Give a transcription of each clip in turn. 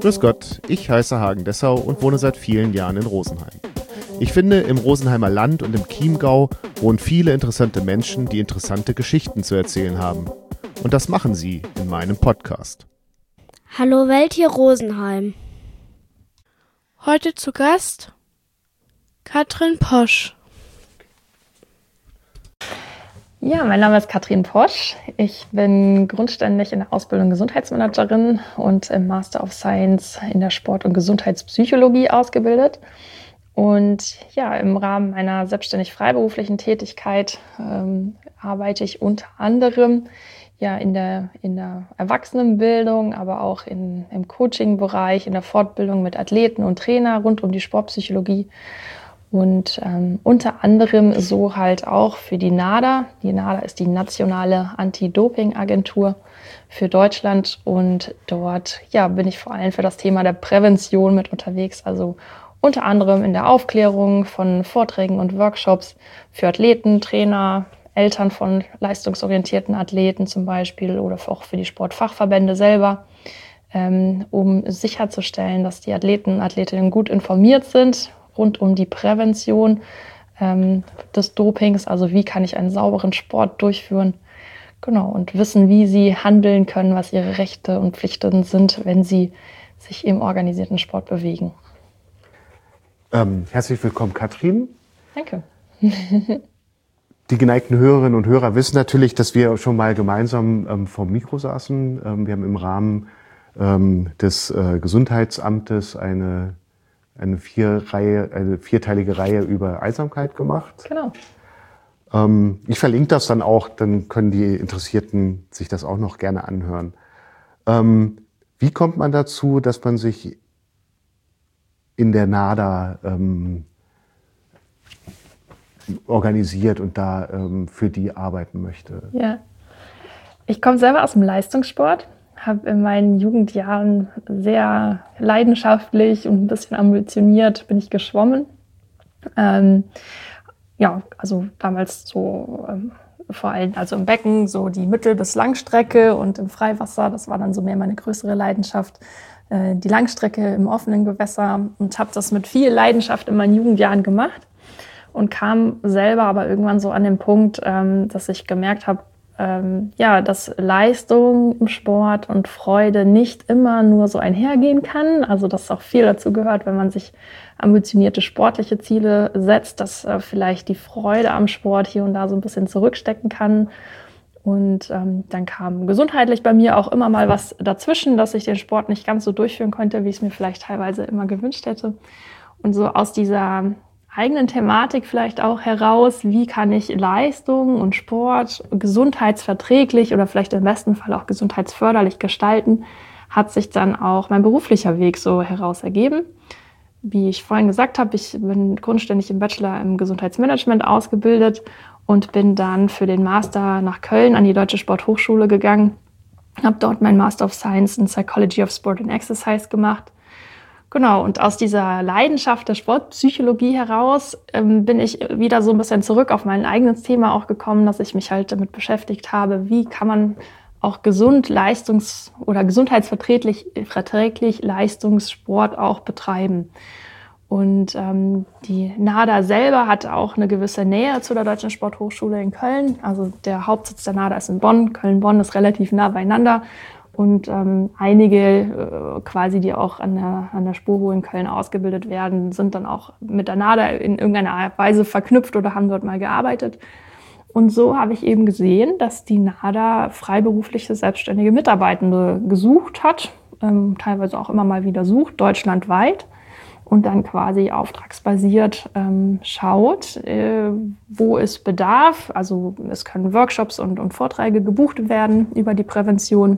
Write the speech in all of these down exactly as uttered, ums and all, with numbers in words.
Grüß Gott, ich heiße Hagen Dessau und wohne seit vielen Jahren in Rosenheim. Ich finde, im Rosenheimer Land und im Chiemgau wohnen viele interessante Menschen, die interessante Geschichten zu erzählen haben. Und das machen sie in meinem Podcast. Hallo Welt, hier Rosenheim. Heute zu Gast Katrin Posch. Ja, mein Name ist Katrin Posch. Ich bin grundständig in der Ausbildung Gesundheitsmanagerin und im Master of Science in der Sport- und Gesundheitspsychologie ausgebildet. Und ja, im Rahmen meiner selbstständig freiberuflichen Tätigkeit ähm, arbeite ich unter anderem ja in der, in der Erwachsenenbildung, aber auch in, im Coaching-Bereich, in der Fortbildung mit Athleten und Trainer rund um die Sportpsychologie. Und ähm, unter anderem so halt auch für die NADA. Die NADA ist die nationale Anti-Doping-Agentur für Deutschland. Und dort ja, bin ich vor allem für das Thema der Prävention mit unterwegs. Also unter anderem in der Aufklärung von Vorträgen und Workshops für Athleten, Trainer, Eltern von leistungsorientierten Athleten zum Beispiel oder auch für die Sportfachverbände selber, ähm, um sicherzustellen, dass die Athleten und Athletinnen gut informiert sind rund um die Prävention ähm, des Dopings, also wie kann ich einen sauberen Sport durchführen, genau, und wissen, wie sie handeln können, was ihre Rechte und Pflichten sind, wenn sie sich im organisierten Sport bewegen. Ähm, herzlich willkommen, Katrin. Danke. Die geneigten Hörerinnen und Hörer wissen natürlich, dass wir schon mal gemeinsam ähm, vom Mikro saßen. Ähm, wir haben im Rahmen ähm, des äh, Gesundheitsamtes eine eine, vier Reihe, eine vierteilige Reihe über Einsamkeit gemacht. Genau. Ähm, ich verlinke das dann auch, dann können die Interessierten sich das auch noch gerne anhören. Ähm, wie kommt man dazu, dass man sich in der NADA ähm, organisiert und da ähm, für die arbeiten möchte? Ja, ich komme selber aus dem Leistungssport. Habe in meinen Jugendjahren sehr leidenschaftlich und ein bisschen ambitioniert bin ich geschwommen. Ähm, ja, also damals so ähm, vor allem also im Becken so die Mittel- bis Langstrecke und im Freiwasser, das war dann so mehr meine größere Leidenschaft. Äh, die Langstrecke im offenen Gewässer und habe das mit viel Leidenschaft in meinen Jugendjahren gemacht und kam selber aber irgendwann so an den Punkt, ähm, dass ich gemerkt habe, Ähm, ja, dass Leistung im Sport und Freude nicht immer nur so einhergehen kann. Also dass auch viel dazu gehört, wenn man sich ambitionierte sportliche Ziele setzt, dass äh, vielleicht die Freude am Sport hier und da so ein bisschen zurückstecken kann. Und ähm, dann kam gesundheitlich bei mir auch immer mal was dazwischen, dass ich den Sport nicht ganz so durchführen konnte, wie ich es mir vielleicht teilweise immer gewünscht hätte. Und so aus dieser eigenen Thematik vielleicht auch heraus, wie kann ich Leistung und Sport gesundheitsverträglich oder vielleicht im besten Fall auch gesundheitsförderlich gestalten, hat sich dann auch mein beruflicher Weg so heraus ergeben. Wie ich vorhin gesagt habe, ich bin grundständig im Bachelor im Gesundheitsmanagement ausgebildet und bin dann für den Master nach Köln an die Deutsche Sporthochschule gegangen, habe dort mein Master of Science in Psychology of Sport and Exercise gemacht. Genau, und aus dieser Leidenschaft der Sportpsychologie heraus ähm, bin ich wieder so ein bisschen zurück auf mein eigenes Thema auch gekommen, dass ich mich halt damit beschäftigt habe, wie kann man auch gesund leistungs- oder gesundheitsverträglich verträglich Leistungssport auch betreiben. Und ähm, die NADA selber hat auch eine gewisse Nähe zu der Deutschen Sporthochschule in Köln. Also der Hauptsitz der NADA ist in Bonn. Köln-Bonn ist relativ nah beieinander. Und ähm, einige äh, quasi, die auch an der, an der Sporo in Köln ausgebildet werden, sind dann auch mit der NADA in irgendeiner Art Weise verknüpft oder haben dort mal gearbeitet. Und so habe ich eben gesehen, dass die NADA freiberufliche, selbstständige Mitarbeitende gesucht hat, ähm, teilweise auch immer mal wieder sucht, deutschlandweit. Und dann quasi auftragsbasiert ähm, schaut, äh, wo es Bedarf. Also es können Workshops und, und Vorträge gebucht werden über die Prävention.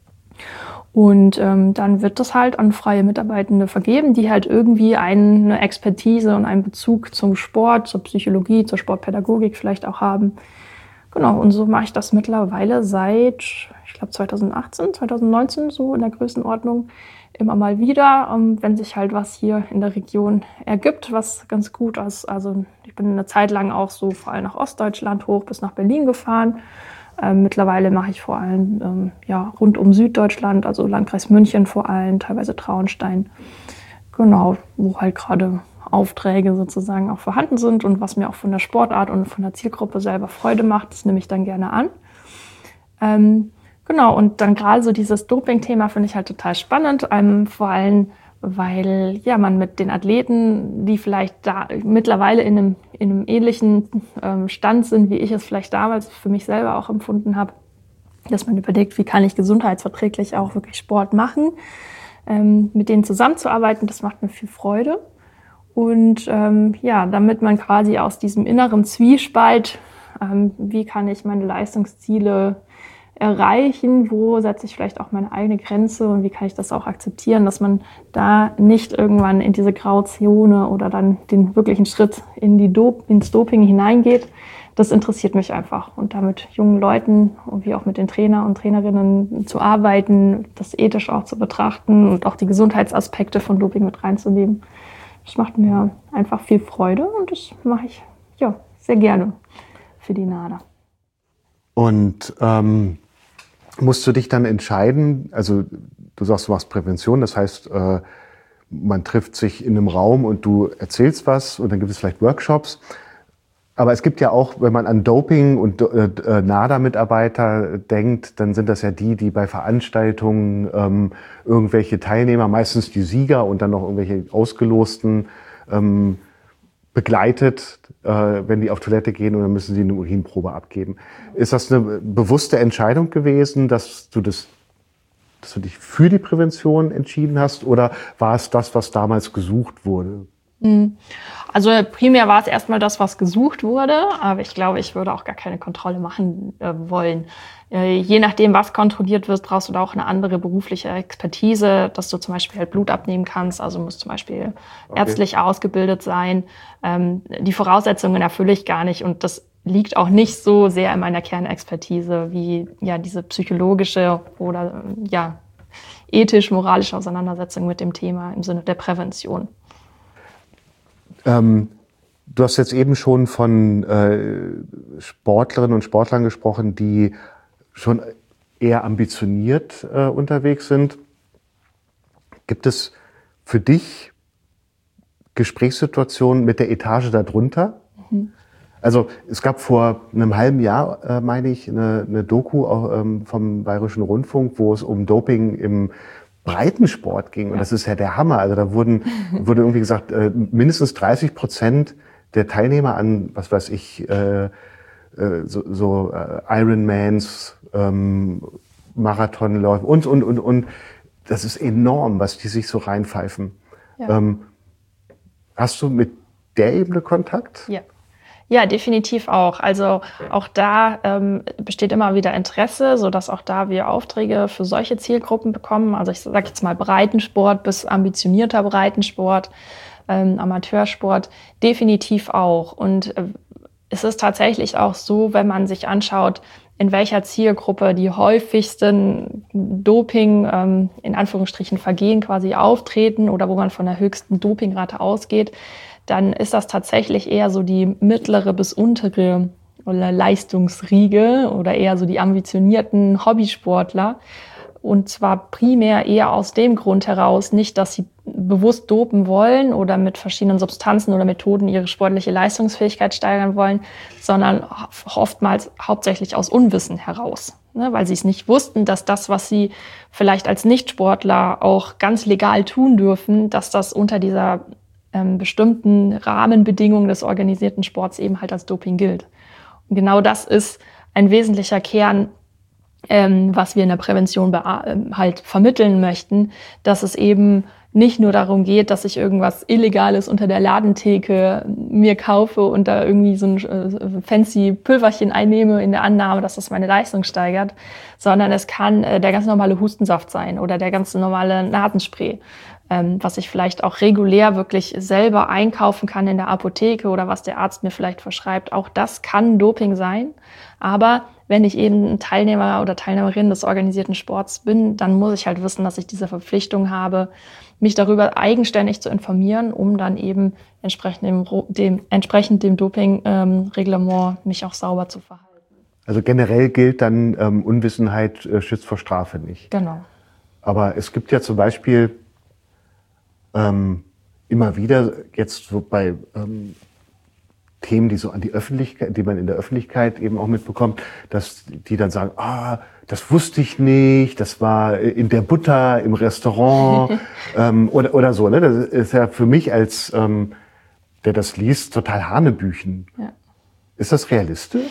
Und ähm, dann wird das halt an freie Mitarbeitende vergeben, die halt irgendwie eine Expertise und einen Bezug zum Sport, zur Psychologie, zur Sportpädagogik vielleicht auch haben. Genau, und so mache ich das mittlerweile seit, ich glaube zweitausendachtzehn, zweitausendneunzehn, so in der Größenordnung, immer mal wieder, ähm, wenn sich halt was hier in der Region ergibt, was ganz gut ist. Also ich bin eine Zeit lang auch so vor allem nach Ostdeutschland hoch bis nach Berlin gefahren. Ähm, mittlerweile mache ich vor allem ähm, ja, rund um Süddeutschland, also Landkreis München vor allem, teilweise Traunstein. Genau, wo halt gerade Aufträge sozusagen auch vorhanden sind und was mir auch von der Sportart und von der Zielgruppe selber Freude macht, das nehme ich dann gerne an. Ähm, genau, und dann gerade so dieses Doping-Thema finde ich halt total spannend, ähm, vor allem, weil ja man mit den Athleten, die vielleicht da mittlerweile in einem, in einem ähnlichen ähm, Stand sind, wie ich es vielleicht damals für mich selber auch empfunden habe, dass man überlegt, wie kann ich gesundheitsverträglich auch wirklich Sport machen. Ähm, mit denen zusammenzuarbeiten, das macht mir viel Freude. Und ähm, ja, damit man quasi aus diesem inneren Zwiespalt, ähm, wie kann ich meine Leistungsziele erreichen, wo setze ich vielleicht auch meine eigene Grenze und wie kann ich das auch akzeptieren, dass man da nicht irgendwann in diese Grauzone oder dann den wirklichen Schritt in die Dop- ins Doping hineingeht. Das interessiert mich einfach. Und da mit jungen Leuten und wie auch mit den Trainer und Trainerinnen zu arbeiten, das ethisch auch zu betrachten und auch die Gesundheitsaspekte von Doping mit reinzunehmen, das macht mir einfach viel Freude und das mache ich ja sehr gerne für die NADA. Und ähm musst du dich dann entscheiden, also du sagst, du machst Prävention, das heißt, äh, man trifft sich in einem Raum und du erzählst was und dann gibt es vielleicht Workshops. Aber es gibt ja auch, wenn man an Doping und äh, NADA-Mitarbeiter denkt, dann sind das ja die, die bei Veranstaltungen ähm, irgendwelche Teilnehmer, meistens die Sieger und dann noch irgendwelche Ausgelosten ähm, begleitet, äh, wenn die auf Toilette gehen und dann müssen sie eine Urinprobe abgeben. Ist das eine bewusste Entscheidung gewesen, dass du das, dass du dich für die Prävention entschieden hast, oder war es das, was damals gesucht wurde? Also primär war es erstmal das, was gesucht wurde, aber ich glaube, ich würde auch gar keine Kontrolle machen äh, wollen. Äh, je nachdem, was kontrolliert wird, brauchst du da auch eine andere berufliche Expertise, dass du zum Beispiel halt Blut abnehmen kannst, also musst zum Beispiel okay. ärztlich ausgebildet sein. Ähm, die Voraussetzungen erfülle ich gar nicht und das liegt auch nicht so sehr in meiner Kernexpertise wie ja diese psychologische oder ja ethisch-moralische Auseinandersetzung mit dem Thema im Sinne der Prävention. Ähm, du hast jetzt eben schon von äh, Sportlerinnen und Sportlern gesprochen, die schon eher ambitioniert äh, unterwegs sind. Gibt es für dich Gesprächssituationen mit der Etage darunter? Mhm. Also es gab vor einem halben Jahr, äh, meine ich, eine, eine Doku auch, ähm, vom Bayerischen Rundfunk, wo es um Doping im Breitensport ging. Und ja. das ist ja der Hammer. Also da wurden, wurde irgendwie gesagt, äh, mindestens dreißig Prozent der Teilnehmer an, was weiß ich, äh, äh, so, so äh, Ironmans, ähm, Marathonläufe und, und, und, und. Das ist enorm, was die sich so reinpfeifen. Ja. Ähm, hast du mit der Ebene Kontakt? Ja. Ja, definitiv auch. Also auch da ähm, besteht immer wieder Interesse, sodass auch da wir Aufträge für solche Zielgruppen bekommen. Also ich sage jetzt mal Breitensport bis ambitionierter Breitensport, ähm, Amateursport, definitiv auch. Und äh, es ist tatsächlich auch so, wenn man sich anschaut, in welcher Zielgruppe die häufigsten Doping, ähm, in Anführungsstrichen Vergehen quasi auftreten oder wo man von der höchsten Dopingrate ausgeht, dann ist das tatsächlich eher so die mittlere bis untere oder Leistungsriege oder eher so die ambitionierten Hobbysportler. Und zwar primär eher aus dem Grund heraus, nicht, dass sie bewusst dopen wollen oder mit verschiedenen Substanzen oder Methoden ihre sportliche Leistungsfähigkeit steigern wollen, sondern oftmals hauptsächlich aus Unwissen heraus. Ne, weil sie es nicht wussten, dass das, was sie vielleicht als Nichtsportler auch ganz legal tun dürfen, dass das unter dieser ähm, bestimmten Rahmenbedingungen des organisierten Sports eben halt als Doping gilt. Und genau das ist ein wesentlicher Kern, ähm, was wir in der Prävention be- halt vermitteln möchten, dass es eben nicht nur darum geht, dass ich irgendwas Illegales unter der Ladentheke mir kaufe und da irgendwie so ein äh, fancy Pülverchen einnehme in der Annahme, dass das meine Leistung steigert, sondern es kann äh, der ganz normale Hustensaft sein oder der ganz normale Nasenspray, ähm, was ich vielleicht auch regulär wirklich selber einkaufen kann in der Apotheke oder was der Arzt mir vielleicht verschreibt. Auch das kann Doping sein, aber wenn ich eben ein Teilnehmer oder Teilnehmerin des organisierten Sports bin, dann muss ich halt wissen, dass ich diese Verpflichtung habe, mich darüber eigenständig zu informieren, um dann eben entsprechend dem, dem, entsprechend dem Doping-Reglement ähm, mich auch sauber zu verhalten. Also generell gilt dann, ähm, Unwissenheit äh, schützt vor Strafe nicht. Genau. Aber es gibt ja zum Beispiel ähm, immer wieder jetzt so bei ähm, Themen, die so an die Öffentlichkeit, die man in der Öffentlichkeit eben auch mitbekommt, dass die dann sagen, ah, das wusste ich nicht, das war in der Butter im Restaurant ähm, oder oder so. Ne? Das ist ja für mich als ähm, der das liest total Hanebüchen. Ja. Ist das realistisch?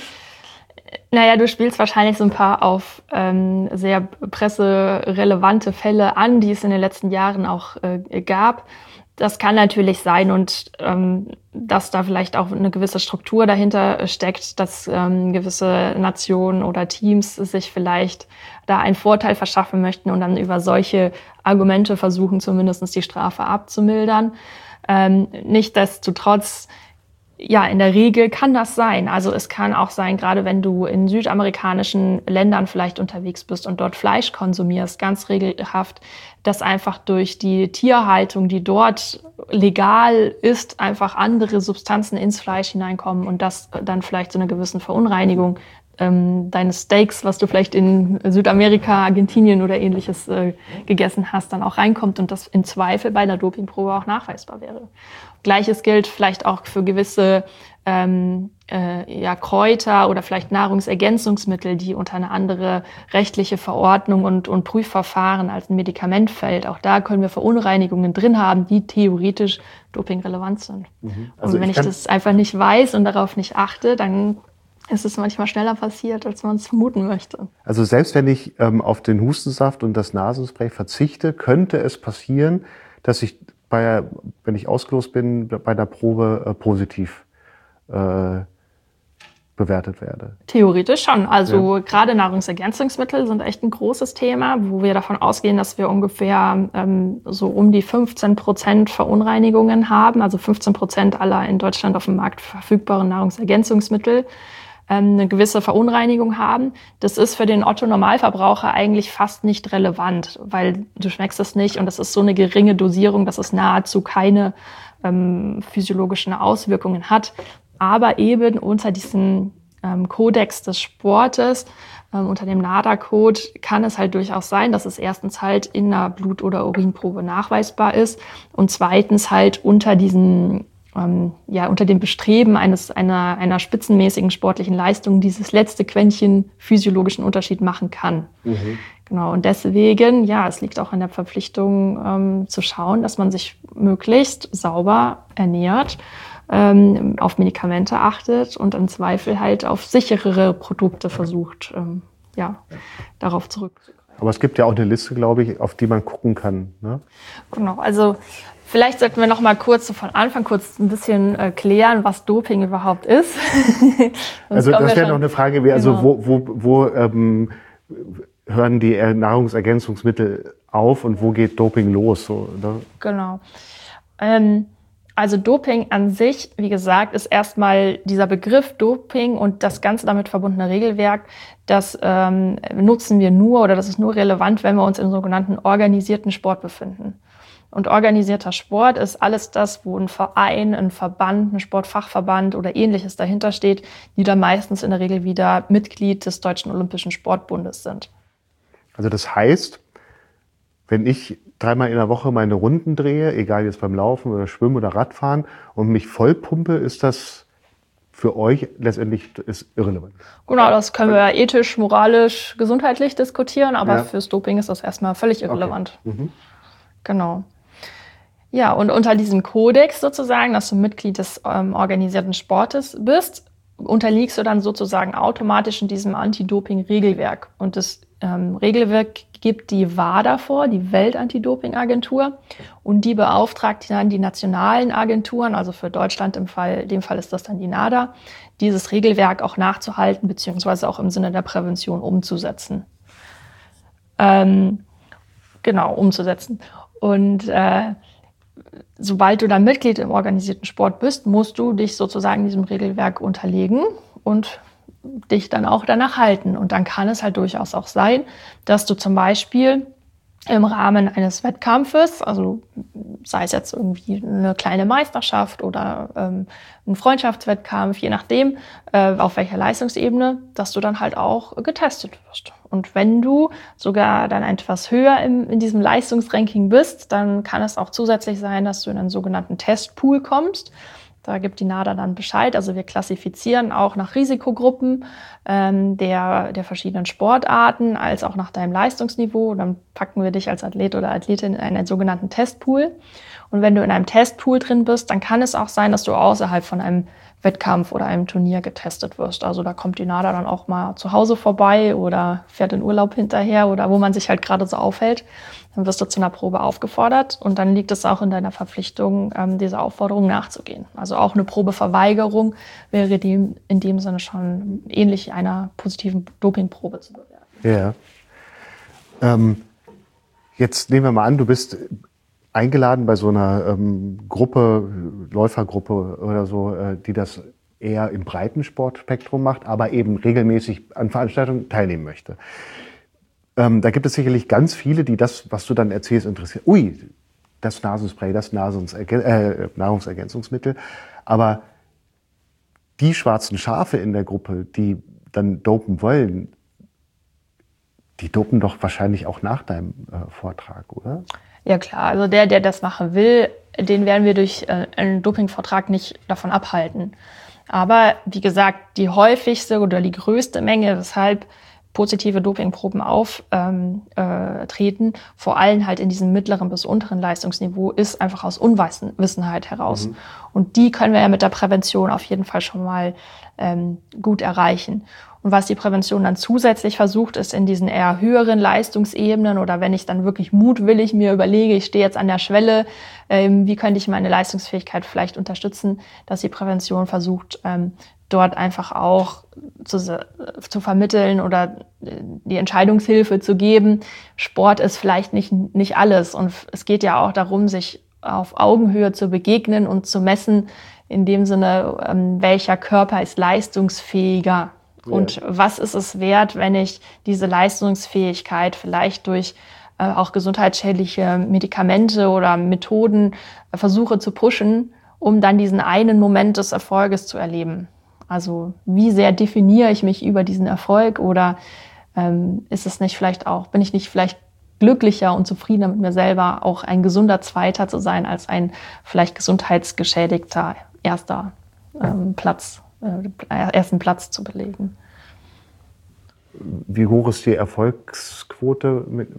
Naja, du spielst wahrscheinlich so ein paar auf ähm, sehr presserelevante Fälle an, die es in den letzten Jahren auch äh, gab. Das kann natürlich sein und ähm, dass da vielleicht auch eine gewisse Struktur dahinter steckt, dass ähm, gewisse Nationen oder Teams sich vielleicht da einen Vorteil verschaffen möchten und dann über solche Argumente versuchen, zumindest die Strafe abzumildern. Ähm, nichtsdestotrotz, ja, in der Regel kann das sein. Also es kann auch sein, gerade wenn du in südamerikanischen Ländern vielleicht unterwegs bist und dort Fleisch konsumierst, ganz regelhaft, dass einfach durch die Tierhaltung, die dort legal ist, einfach andere Substanzen ins Fleisch hineinkommen und das dann vielleicht zu einer gewissen Verunreinigung ähm, deines Steaks, was du vielleicht in Südamerika, Argentinien oder ähnliches äh, gegessen hast, dann auch reinkommt und das im Zweifel bei einer Dopingprobe auch nachweisbar wäre. Gleiches gilt vielleicht auch für gewisse ähm, äh, ja, Kräuter oder vielleicht Nahrungsergänzungsmittel, die unter eine andere rechtliche Verordnung und, und Prüfverfahren als ein Medikament fällt. Auch da können wir Verunreinigungen drin haben, die theoretisch dopingrelevant sind. Mhm. Also und wenn ich, ich das einfach nicht weiß und darauf nicht achte, dann ist es manchmal schneller passiert, als man es vermuten möchte. Also selbst wenn ich ähm, auf den Hustensaft und das Nasenspray verzichte, könnte es passieren, dass ich bei, wenn ich ausgelost bin, bei der Probe äh, positiv äh, bewertet werde. Theoretisch schon. Also Ja. gerade Nahrungsergänzungsmittel sind echt ein großes Thema, wo wir davon ausgehen, dass wir ungefähr ähm, so um die fünfzehn Prozent Verunreinigungen haben. Also fünfzehn Prozent aller in Deutschland auf dem Markt verfügbaren Nahrungsergänzungsmittel ähm, eine gewisse Verunreinigung haben. Das ist für den Otto-Normalverbraucher eigentlich fast nicht relevant, weil du schmeckst es nicht und das ist so eine geringe Dosierung, dass es nahezu keine ähm, physiologischen Auswirkungen hat. Aber eben unter diesem ähm, Kodex des Sportes, ähm, unter dem NADA-Code, kann es halt durchaus sein, dass es erstens halt in einer Blut- oder Urinprobe nachweisbar ist und zweitens halt unter diesen, ähm, ja, unter dem Bestreben eines, einer, einer spitzenmäßigen sportlichen Leistung dieses letzte Quäntchen physiologischen Unterschied machen kann. Mhm. Genau. Und deswegen, ja, es liegt auch in der Verpflichtung, ähm, zu schauen, dass man sich möglichst sauber ernährt, Ähm, auf Medikamente achtet und im Zweifel halt auf sicherere Produkte versucht, ähm, ja, darauf zurückzugreifen. Aber es gibt ja auch eine Liste, glaube ich, auf die man gucken kann. Ne? Genau, also vielleicht sollten wir noch mal kurz so von Anfang kurz ein bisschen äh, klären, was Doping überhaupt ist. Also das wäre noch eine Frage, wie, also genau. wo, wo, wo ähm, hören die Nahrungsergänzungsmittel auf und wo geht Doping los? So, oder? Genau. Ähm, Also Doping an sich, wie gesagt, ist erstmal dieser Begriff Doping und das ganze damit verbundene Regelwerk, das ähm, nutzen wir nur oder das ist nur relevant, wenn wir uns im sogenannten organisierten Sport befinden. Und organisierter Sport ist alles das, wo ein Verein, ein Verband, ein Sportfachverband oder ähnliches dahinter steht, die dann meistens in der Regel wieder Mitglied des Deutschen Olympischen Sportbundes sind. Also das heißt, wenn ich dreimal in der Woche meine Runden drehe, egal jetzt beim Laufen oder Schwimmen oder Radfahren und mich vollpumpe, ist das für euch letztendlich ist irrelevant. Genau, das können wir ethisch, moralisch, gesundheitlich diskutieren, aber Ja. fürs Doping ist das erstmal völlig irrelevant. Okay. Mhm. Genau. Ja, und unter diesem Kodex sozusagen, dass du Mitglied des ähm, organisierten Sportes bist, unterliegst du dann sozusagen automatisch in diesem Anti-Doping-Regelwerk. Und das ähm, Regelwerk gibt die WADA vor, die Welt-Anti-Doping-Agentur, und die beauftragt dann die nationalen Agenturen, also für Deutschland im Fall, in dem Fall ist das dann die NADA, dieses Regelwerk auch nachzuhalten, beziehungsweise auch im Sinne der Prävention umzusetzen. Ähm, genau, umzusetzen. Und äh, sobald du dann Mitglied im organisierten Sport bist, musst du dich sozusagen diesem Regelwerk unterlegen und dich dann auch danach halten. Und dann kann es halt durchaus auch sein, dass du zum Beispiel im Rahmen eines Wettkampfes, also sei es jetzt irgendwie eine kleine Meisterschaft oder ähm, ein Freundschaftswettkampf, je nachdem, äh, auf welcher Leistungsebene, dass du dann halt auch getestet wirst. Und wenn du sogar dann etwas höher im, in diesem Leistungsranking bist, dann kann es auch zusätzlich sein, dass du in einen sogenannten Testpool kommst. Da gibt die NADA dann Bescheid. Also wir klassifizieren auch nach Risikogruppen ähm, der, der verschiedenen Sportarten, als auch nach deinem Leistungsniveau. Und dann packen wir dich als Athlet oder Athletin in einen sogenannten Testpool. Und wenn du in einem Testpool drin bist, dann kann es auch sein, dass du außerhalb von einem Wettkampf oder einem Turnier getestet wirst. Also da kommt die NADA dann auch mal zu Hause vorbei oder fährt in Urlaub hinterher oder wo man sich halt gerade so aufhält. Dann wirst du zu einer Probe aufgefordert und dann liegt es auch in deiner Verpflichtung, ähm, dieser Aufforderung nachzugehen. Also auch eine Probeverweigerung wäre dem, in dem Sinne schon ähnlich einer positiven Dopingprobe zu bewerten. Ja. Ähm, jetzt nehmen wir mal an, du bist eingeladen bei so einer ähm, Gruppe, Läufergruppe oder so, äh, die das eher im Breitensportspektrum macht, aber eben regelmäßig an Veranstaltungen teilnehmen möchte. Ähm, da gibt es sicherlich ganz viele, die das, was du dann erzählst, interessiert. Ui, das Nasenspray, das Nasensergän- äh, Nahrungsergänzungsmittel. Aber die schwarzen Schafe in der Gruppe, die dann dopen wollen, die dopen doch wahrscheinlich auch nach deinem äh, Vortrag, oder? Ja klar, also der, der das machen will, den werden wir durch äh, einen Dopingvortrag nicht davon abhalten. Aber wie gesagt, die häufigste oder die größte Menge, weshalb positive Dopingproben auftreten, ähm, äh, vor allem halt in diesem mittleren bis unteren Leistungsniveau, ist einfach aus Unwissenheit heraus. Mhm. Und die können wir ja mit der Prävention auf jeden Fall schon mal ähm, gut erreichen. Und was die Prävention dann zusätzlich versucht, ist in diesen eher höheren Leistungsebenen oder wenn ich dann wirklich mutwillig mir überlege, ich stehe jetzt an der Schwelle, ähm, wie könnte ich meine Leistungsfähigkeit vielleicht unterstützen, dass die Prävention versucht, ähm, dort einfach auch zu, zu vermitteln oder die Entscheidungshilfe zu geben. Sport ist vielleicht nicht, nicht alles. Und es geht ja auch darum, sich auf Augenhöhe zu begegnen und zu messen, in dem Sinne, ähm, welcher Körper ist leistungsfähiger. Ja. Und was ist es wert, wenn ich diese Leistungsfähigkeit vielleicht durch äh, auch gesundheitsschädliche Medikamente oder Methoden äh, versuche zu pushen, um dann diesen einen Moment des Erfolges zu erleben. Also wie sehr definiere ich mich über diesen Erfolg oder ähm, ist es nicht vielleicht auch, bin ich nicht vielleicht glücklicher und zufriedener mit mir selber, auch ein gesunder Zweiter zu sein, als ein vielleicht gesundheitsgeschädigter erster ähm, Platz, äh, ersten Platz zu belegen. Wie hoch ist die Erfolgsquote mit?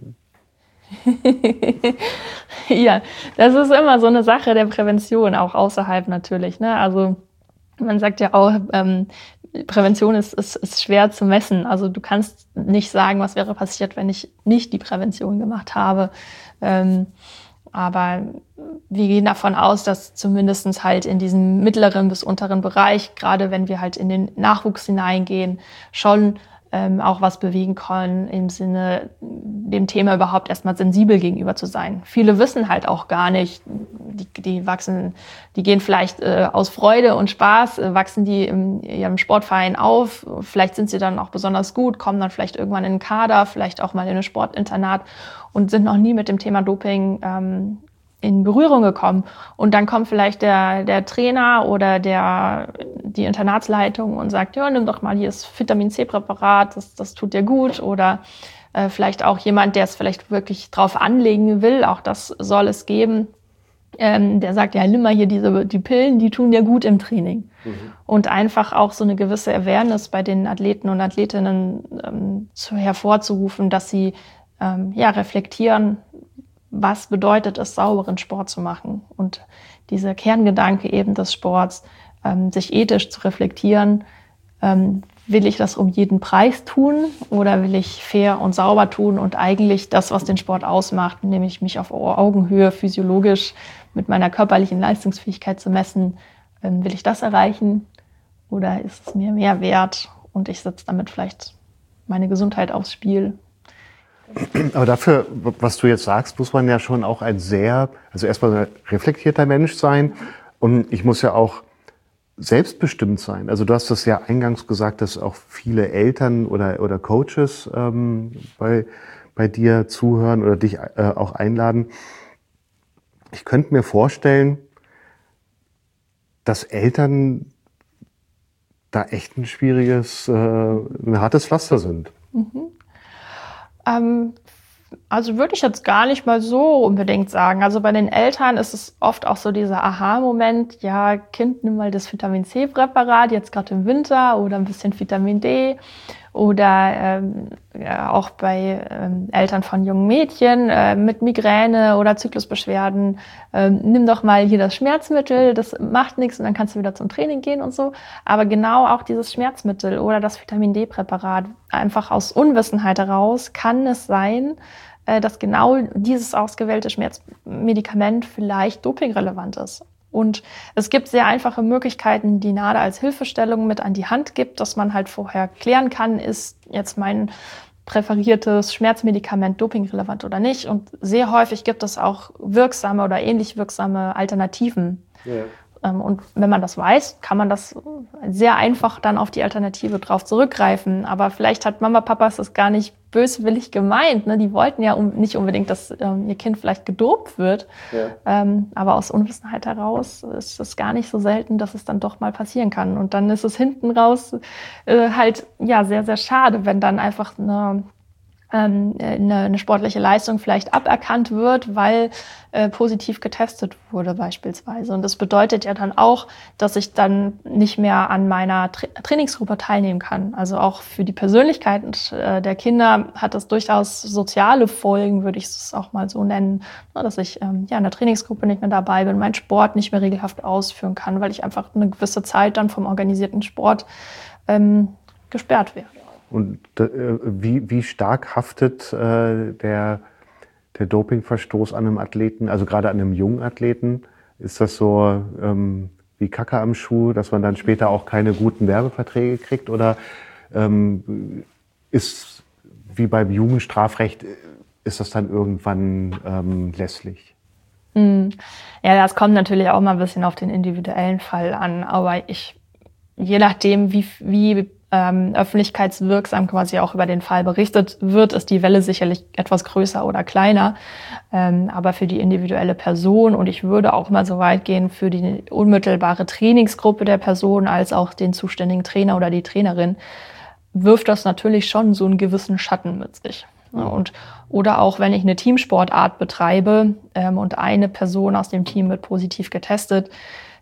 Ja, das ist immer so eine Sache der Prävention, auch außerhalb natürlich, ne? Also man sagt ja auch, ähm, Prävention ist, ist, ist schwer zu messen. Also du kannst nicht sagen, was wäre passiert, wenn ich nicht die Prävention gemacht habe. Ähm, aber wir gehen davon aus, dass zumindest halt in diesem mittleren bis unteren Bereich, gerade wenn wir halt in den Nachwuchs hineingehen, schon ähm, auch was bewegen können, im Sinne, dem Thema überhaupt erstmal sensibel gegenüber zu sein. Viele wissen halt auch gar nicht, die, die wachsen, die gehen vielleicht äh, aus Freude und Spaß, äh, wachsen die in ihrem Sportverein auf, vielleicht sind sie dann auch besonders gut, kommen dann vielleicht irgendwann in den Kader, vielleicht auch mal in ein Sportinternat und sind noch nie mit dem Thema Doping ähm, in Berührung gekommen. Und dann kommt vielleicht der, der Trainer oder der, die Internatsleitung und sagt, ja, nimm doch mal hier das Vitamin-C-Präparat, das, das tut dir gut. Oder äh, vielleicht auch jemand, der es vielleicht wirklich drauf anlegen will, auch das soll es geben, ähm, der sagt, ja, nimm mal hier diese, die Pillen, die tun dir gut im Training. Mhm. Und einfach auch so eine gewisse Awareness bei den Athleten und Athletinnen ähm, zu, hervorzurufen, dass sie ähm, ja, reflektieren, was bedeutet es, sauberen Sport zu machen. Und dieser Kerngedanke eben des Sports, ähm, sich ethisch zu reflektieren, ähm, will ich das um jeden Preis tun oder will ich fair und sauber tun und eigentlich das, was den Sport ausmacht, nämlich mich auf Augenhöhe physiologisch mit meiner körperlichen Leistungsfähigkeit zu messen, ähm, will ich das erreichen oder ist es mir mehr wert und ich setze damit vielleicht meine Gesundheit aufs Spiel. Aber dafür, was du jetzt sagst, muss man ja schon auch ein sehr, also erstmal ein reflektierter Mensch sein und ich muss ja auch selbstbestimmt sein. Also du hast das ja eingangs gesagt, dass auch viele Eltern oder, oder Coaches ähm, bei, bei dir zuhören oder dich äh, auch einladen. Ich könnte mir vorstellen, dass Eltern da echt ein schwieriges, äh, ein hartes Pflaster sind. Mhm. Ähm, also würde ich jetzt gar nicht mal so unbedingt sagen. Also bei den Eltern ist es oft auch so dieser Aha-Moment, ja, Kind, nimm mal das Vitamin-C-Präparat, jetzt gerade im Winter, oder ein bisschen Vitamin D. Oder ähm, ja, auch bei ähm, Eltern von jungen Mädchen äh, mit Migräne oder Zyklusbeschwerden, ähm, nimm doch mal hier das Schmerzmittel, das macht nichts und dann kannst du wieder zum Training gehen und so. Aber genau auch dieses Schmerzmittel oder das Vitamin D-Präparat, einfach aus Unwissenheit heraus, kann es sein, äh, dass genau dieses ausgewählte Schmerzmedikament vielleicht dopingrelevant ist. Und es gibt sehr einfache Möglichkeiten, die NADA als Hilfestellung mit an die Hand gibt, dass man halt vorher klären kann, ist jetzt mein präferiertes Schmerzmedikament dopingrelevant oder nicht. Und sehr häufig gibt es auch wirksame oder ähnlich wirksame Alternativen. Ja. Und wenn man das weiß, kann man das sehr einfach dann auf die Alternative drauf zurückgreifen. Aber vielleicht hat Mama, Papa es gar nicht böswillig gemeint. Ne? Die wollten ja um, nicht unbedingt, dass ähm, ihr Kind vielleicht gedopt wird. Ja. Ähm, aber aus Unwissenheit heraus ist es gar nicht so selten, dass es dann doch mal passieren kann. Und dann ist es hinten raus äh, halt ja sehr, sehr schade, wenn dann einfach eine Eine, eine sportliche Leistung vielleicht aberkannt wird, weil äh, positiv getestet wurde beispielsweise. Und das bedeutet ja dann auch, dass ich dann nicht mehr an meiner Tra- Trainingsgruppe teilnehmen kann. Also auch für die Persönlichkeit äh, der Kinder hat das durchaus soziale Folgen, würde ich es auch mal so nennen, dass ich ähm, ja in der Trainingsgruppe nicht mehr dabei bin, meinen Sport nicht mehr regelhaft ausführen kann, weil ich einfach eine gewisse Zeit dann vom organisierten Sport ähm, gesperrt werde. Und äh, wie, wie stark haftet äh, der, der Dopingverstoß an einem Athleten, also gerade an einem jungen Athleten? Ist das so ähm, wie Kacke am Schuh, dass man dann später auch keine guten Werbeverträge kriegt? Oder ähm, ist wie beim Jugendstrafrecht, ist das dann irgendwann ähm, lässlich? Mm. Ja, das kommt natürlich auch mal ein bisschen auf den individuellen Fall an. Aber ich, je nachdem, wie, wie Ähm, öffentlichkeitswirksam quasi auch über den Fall berichtet wird, ist die Welle sicherlich etwas größer oder kleiner. Ähm, aber für die individuelle Person, und ich würde auch mal so weit gehen, für die unmittelbare Trainingsgruppe der Person als auch den zuständigen Trainer oder die Trainerin, wirft das natürlich schon so einen gewissen Schatten mit sich. Ja, und, oder auch wenn ich eine Teamsportart betreibe ähm, und eine Person aus dem Team wird positiv getestet,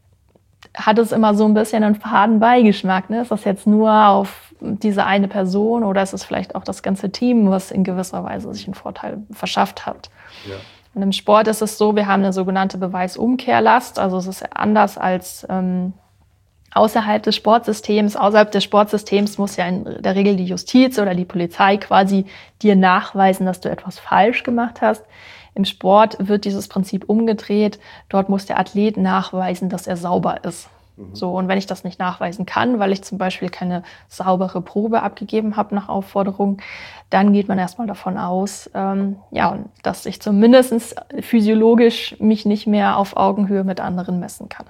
hat es immer so ein bisschen einen faden Beigeschmack. Ne? Ist das jetzt nur auf diese eine Person oder ist es vielleicht auch das ganze Team, was in gewisser Weise sich einen Vorteil verschafft hat? Ja. Und im Sport ist es so, wir haben eine sogenannte Beweisumkehrlast. Also es ist anders als ähm, außerhalb des Sportsystems. Außerhalb des Sportsystems muss ja in der Regel die Justiz oder die Polizei quasi dir nachweisen, dass du etwas falsch gemacht hast. Im Sport wird dieses Prinzip umgedreht. Dort muss der Athlet nachweisen, dass er sauber ist. Mhm. So, und wenn ich das nicht nachweisen kann, weil ich zum Beispiel keine saubere Probe abgegeben habe nach Aufforderung, dann geht man erstmal davon aus, ähm, ja, dass ich zumindest physiologisch mich nicht mehr auf Augenhöhe mit anderen messen kann.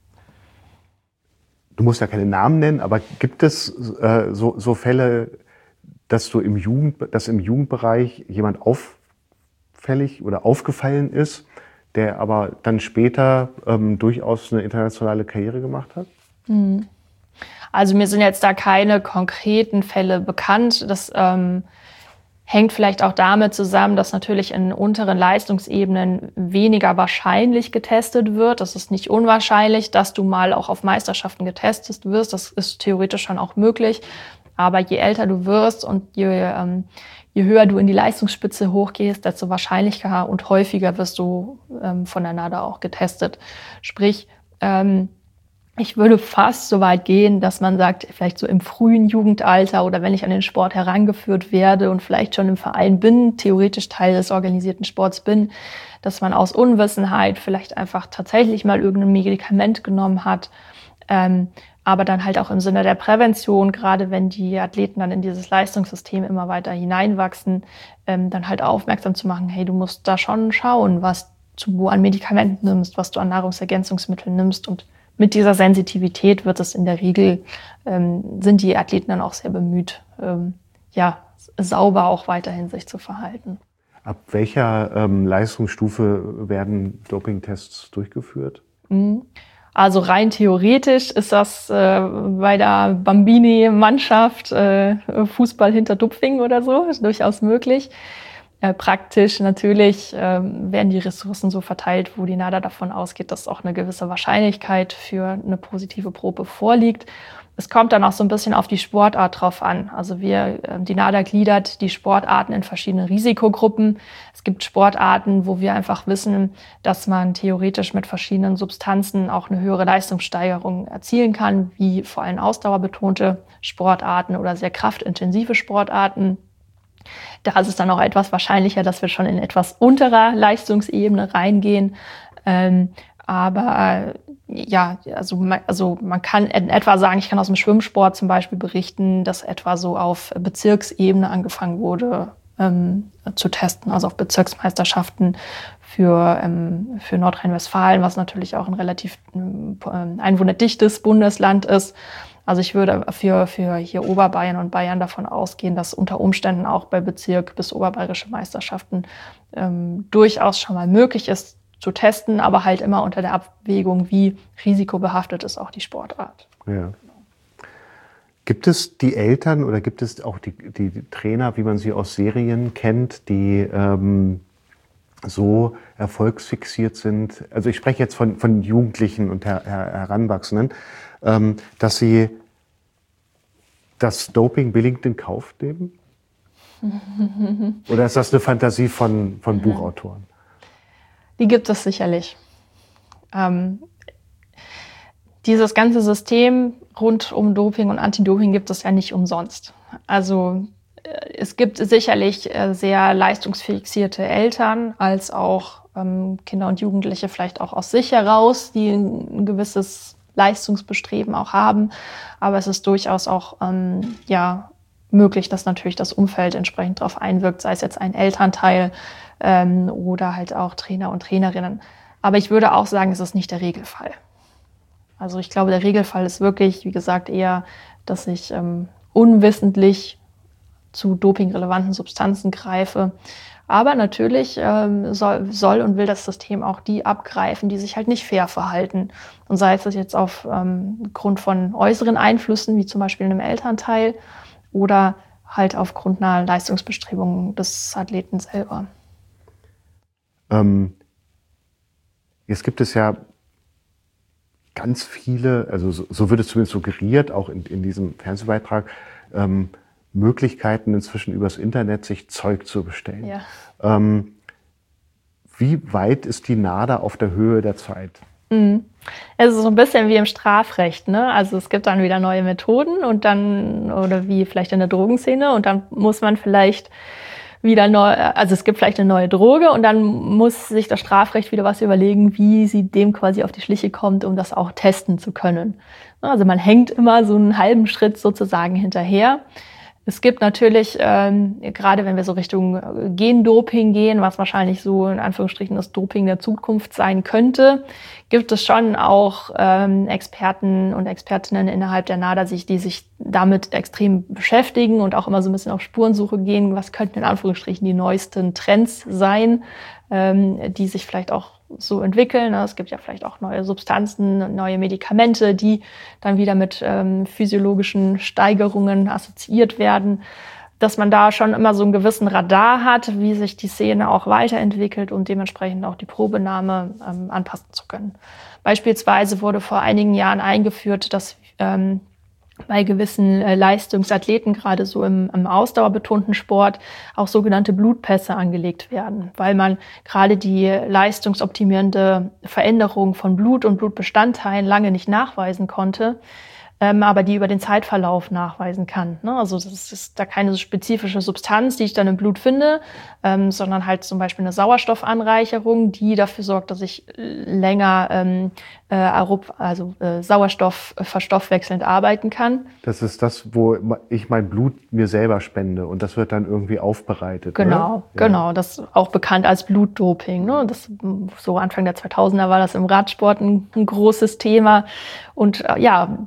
Du musst ja keine Namen nennen, aber gibt es äh, so, so Fälle, dass du im Jugend, dass im Jugendbereich jemand auf fällig oder aufgefallen ist, der aber dann später ähm, durchaus eine internationale Karriere gemacht hat? Also mir sind jetzt da keine konkreten Fälle bekannt. Das ähm, hängt vielleicht auch damit zusammen, dass natürlich in unteren Leistungsebenen weniger wahrscheinlich getestet wird. Das ist nicht unwahrscheinlich, dass du mal auch auf Meisterschaften getestet wirst. Das ist theoretisch schon auch möglich. Aber je älter du wirst und je ähm, Je höher du in die Leistungsspitze hochgehst, desto wahrscheinlicher und häufiger wirst du ähm, von der NADA auch getestet. Sprich, ähm, ich würde fast so weit gehen, dass man sagt, vielleicht so im frühen Jugendalter oder wenn ich an den Sport herangeführt werde und vielleicht schon im Verein bin, theoretisch Teil des organisierten Sports bin, dass man aus Unwissenheit vielleicht einfach tatsächlich mal irgendein Medikament genommen hat, ähm, aber dann halt auch im Sinne der Prävention, gerade wenn die Athleten dann in dieses Leistungssystem immer weiter hineinwachsen, ähm, dann halt aufmerksam zu machen, hey, du musst da schon schauen, was du an Medikamenten nimmst, was du an Nahrungsergänzungsmitteln nimmst. Und mit dieser Sensitivität wird es in der Regel, ähm, sind die Athleten dann auch sehr bemüht, ähm, ja, sauber auch weiterhin sich zu verhalten. Ab welcher ähm, Leistungsstufe werden Dopingtests durchgeführt? Also rein theoretisch ist das äh, bei der Bambini-Mannschaft äh, Fußball hinter Dupfing oder so, ist durchaus möglich. Äh, praktisch natürlich äh, werden die Ressourcen so verteilt, wo die NADA davon ausgeht, dass auch eine gewisse Wahrscheinlichkeit für eine positive Probe vorliegt. Es kommt dann auch so ein bisschen auf die Sportart drauf an. Also wir, die NADA gliedert die Sportarten in verschiedene Risikogruppen. Es gibt Sportarten, wo wir einfach wissen, dass man theoretisch mit verschiedenen Substanzen auch eine höhere Leistungssteigerung erzielen kann, wie vor allem ausdauerbetonte Sportarten oder sehr kraftintensive Sportarten. Da ist es dann auch etwas wahrscheinlicher, dass wir schon in etwas unterer Leistungsebene reingehen. Ähm, aber ja, also man, also man kann in etwa sagen, ich kann aus dem Schwimmsport zum Beispiel berichten, dass etwa so auf Bezirksebene angefangen wurde ähm, zu testen, also auf Bezirksmeisterschaften für, ähm, für Nordrhein-Westfalen, was natürlich auch ein relativ ähm, einwohnerdichtes Bundesland ist. Also ich würde für, für hier Oberbayern und Bayern davon ausgehen, dass unter Umständen auch bei Bezirk bis oberbayerische Meisterschaften ähm, durchaus schon mal möglich ist, zu testen, aber halt immer unter der Abwägung, wie risikobehaftet ist auch die Sportart. Ja. Gibt es die Eltern oder gibt es auch die, die Trainer, wie man sie aus Serien kennt, die ähm, so erfolgsfixiert sind? Also ich spreche jetzt von, von Jugendlichen und her, her, Heranwachsenden, ähm, dass sie das Doping billigend in Kauf nehmen? Oder ist das eine Fantasie von, von Buchautoren? Die gibt es sicherlich. Ähm, dieses ganze System rund um Doping und Anti-Doping gibt es ja nicht umsonst. Also äh, es gibt sicherlich äh, sehr leistungsfixierte Eltern, als auch ähm, Kinder und Jugendliche vielleicht auch aus sich heraus, die ein, ein gewisses Leistungsbestreben auch haben. Aber es ist durchaus auch ähm, ja, möglich, dass natürlich das Umfeld entsprechend darauf einwirkt, sei es jetzt ein Elternteil, Ähm, oder halt auch Trainer und Trainerinnen. Aber ich würde auch sagen, es ist nicht der Regelfall. Also ich glaube, der Regelfall ist wirklich, wie gesagt, eher, dass ich ähm, unwissentlich zu dopingrelevanten Substanzen greife. Aber natürlich ähm, soll, soll und will das System auch die abgreifen, die sich halt nicht fair verhalten. Und sei es jetzt aufgrund ähm, von äußeren Einflüssen, wie zum Beispiel einem Elternteil, oder halt aufgrund einer Leistungsbestrebung des Athleten selber. Ähm, jetzt gibt es ja ganz viele, also so, so wird es zumindest suggeriert, auch in, in diesem Fernsehbeitrag, ähm, Möglichkeiten inzwischen übers Internet sich Zeug zu bestellen. Ja. Ähm, wie weit ist die NADA auf der Höhe der Zeit? Mhm. Es ist so ein bisschen wie im Strafrecht, ne? Also es gibt dann wieder neue Methoden und dann, oder wie vielleicht in der Drogenszene, und dann muss man vielleicht wieder neu, also es gibt vielleicht eine neue Droge und dann muss sich das Strafrecht wieder was überlegen, wie sie dem quasi auf die Schliche kommt, um das auch testen zu können. Also man hängt immer so einen halben Schritt sozusagen hinterher. Es gibt natürlich, ähm, gerade wenn wir so Richtung Gendoping gehen, was wahrscheinlich so in Anführungsstrichen das Doping der Zukunft sein könnte, gibt es schon auch ähm, Experten und Expertinnen innerhalb der NADA, sich, die sich damit extrem beschäftigen und auch immer so ein bisschen auf Spurensuche gehen. Was könnten in Anführungsstrichen die neuesten Trends sein, ähm, die sich vielleicht auch so entwickeln. Es gibt ja vielleicht auch neue Substanzen, neue Medikamente, die dann wieder mit ähm, physiologischen Steigerungen assoziiert werden, dass man da schon immer so einen gewissen Radar hat, wie sich die Szene auch weiterentwickelt und dementsprechend auch die Probenahme ähm, anpassen zu können. Beispielsweise wurde vor einigen Jahren eingeführt, dass ähm, bei gewissen äh, Leistungsathleten, gerade so im, im ausdauerbetonten Sport, auch sogenannte Blutpässe angelegt werden, weil man gerade die leistungsoptimierende Veränderung von Blut und Blutbestandteilen lange nicht nachweisen konnte, ähm, aber die über den Zeitverlauf nachweisen kann. Ne? Also das ist da keine spezifische Substanz, die ich dann im Blut finde, ähm, sondern halt zum Beispiel eine Sauerstoffanreicherung, die dafür sorgt, dass ich länger ähm, äh, aerob, also äh, Sauerstoff verstoffwechselnd arbeiten kann. Das ist das, wo ich mein Blut mir selber spende und das wird dann irgendwie aufbereitet. Genau, oder? genau. Ja. Das ist auch bekannt als Blutdoping. Ne? Das, so Anfang der zweitausender war das im Radsport ein, ein großes Thema. Und äh, ja, das ist jetzt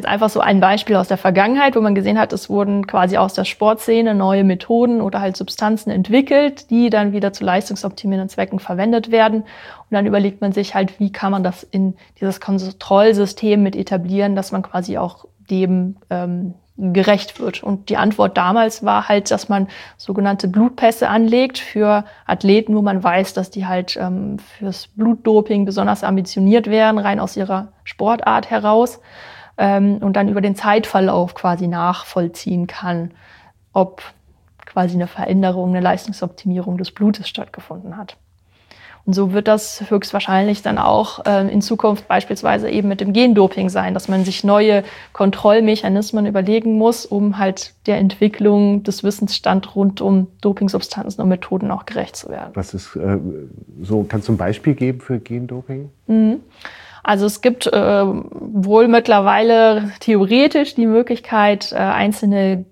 jetzt einfach so ein Beispiel aus der Vergangenheit, wo man gesehen hat, es wurden quasi aus der Sportszene neue Methoden oder halt Substanzen entwickelt, die dann wieder zu leistungsoptimierenden Zwecken verwendet werden. Und dann überlegt man sich halt, wie kann man das in dieses Kontrollsystem mit etablieren, dass man quasi auch dem ähm, gerecht wird. Und die Antwort damals war halt, dass man sogenannte Blutpässe anlegt für Athleten, wo man weiß, dass die halt ähm, fürs Blutdoping besonders ambitioniert wären, rein aus ihrer Sportart heraus, ähm, und dann über den Zeitverlauf quasi nachvollziehen kann, ob quasi eine Veränderung, eine Leistungsoptimierung des Blutes stattgefunden hat. Und so wird das höchstwahrscheinlich dann auch äh, in Zukunft beispielsweise eben mit dem Gendoping sein, dass man sich neue Kontrollmechanismen überlegen muss, um halt der Entwicklung des Wissensstands rund um Dopingsubstanzen und Methoden auch gerecht zu werden. Was ist äh, so? Kannst du ein Beispiel geben für Gendoping? Mhm. Also es gibt äh, wohl mittlerweile theoretisch die Möglichkeit, äh, einzelne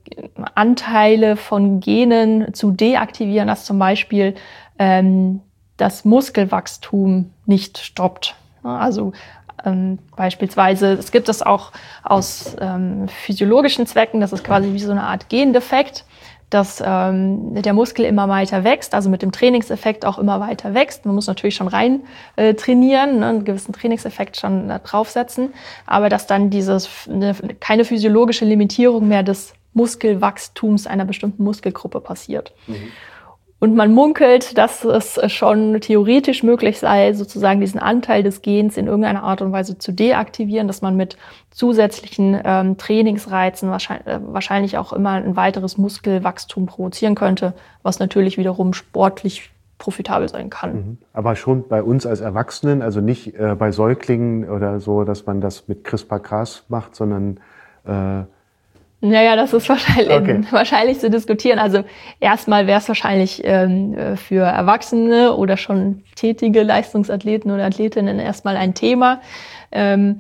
Anteile von Genen zu deaktivieren, dass zum Beispiel ähm, das Muskelwachstum nicht stoppt. Also ähm, beispielsweise, es gibt das auch aus ähm, physiologischen Zwecken, das ist quasi wie so eine Art Gendefekt, dass ähm, der Muskel immer weiter wächst, also mit dem Trainingseffekt auch immer weiter wächst. Man muss natürlich schon rein äh, trainieren, ne, einen gewissen Trainingseffekt schon äh, draufsetzen, aber dass dann dieses ne, keine physiologische Limitierung mehr des Muskelwachstums einer bestimmten Muskelgruppe passiert. Mhm. Und man munkelt, dass es schon theoretisch möglich sei, sozusagen diesen Anteil des Gens in irgendeiner Art und Weise zu deaktivieren, dass man mit zusätzlichen ähm, Trainingsreizen wahrscheinlich, äh, wahrscheinlich auch immer ein weiteres Muskelwachstum provozieren könnte, was natürlich wiederum sportlich profitabel sein kann. Mhm. Aber schon bei uns als Erwachsenen, also nicht äh, bei Säuglingen oder so, dass man das mit CRISPR-Cas macht, sondern äh Naja, das ist wahrscheinlich, okay. wahrscheinlich zu diskutieren. Also erstmal wäre es wahrscheinlich ähm, für Erwachsene oder schon tätige Leistungsathleten oder Athletinnen erstmal ein Thema. Ähm,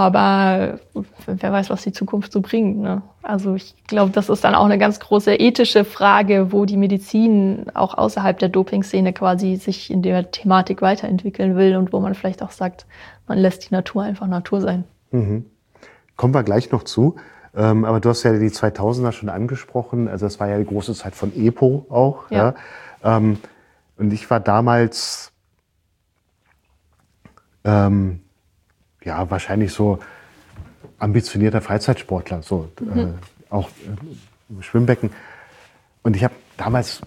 aber wer weiß, was die Zukunft so bringt, ne? Also ich glaube, das ist dann auch eine ganz große ethische Frage, wo die Medizin auch außerhalb der Dopingszene quasi sich in der Thematik weiterentwickeln will und wo man vielleicht auch sagt, man lässt die Natur einfach Natur sein. Mhm. Kommen wir gleich noch zu. Ähm, aber du hast ja die zweitausender schon angesprochen, also das war ja die große Zeit von EPO auch. Ja. Ja. Ähm, und ich war damals ähm, ja wahrscheinlich so ambitionierter Freizeitsportler, so mhm. äh, auch äh, im Schwimmbecken. Und ich habe damals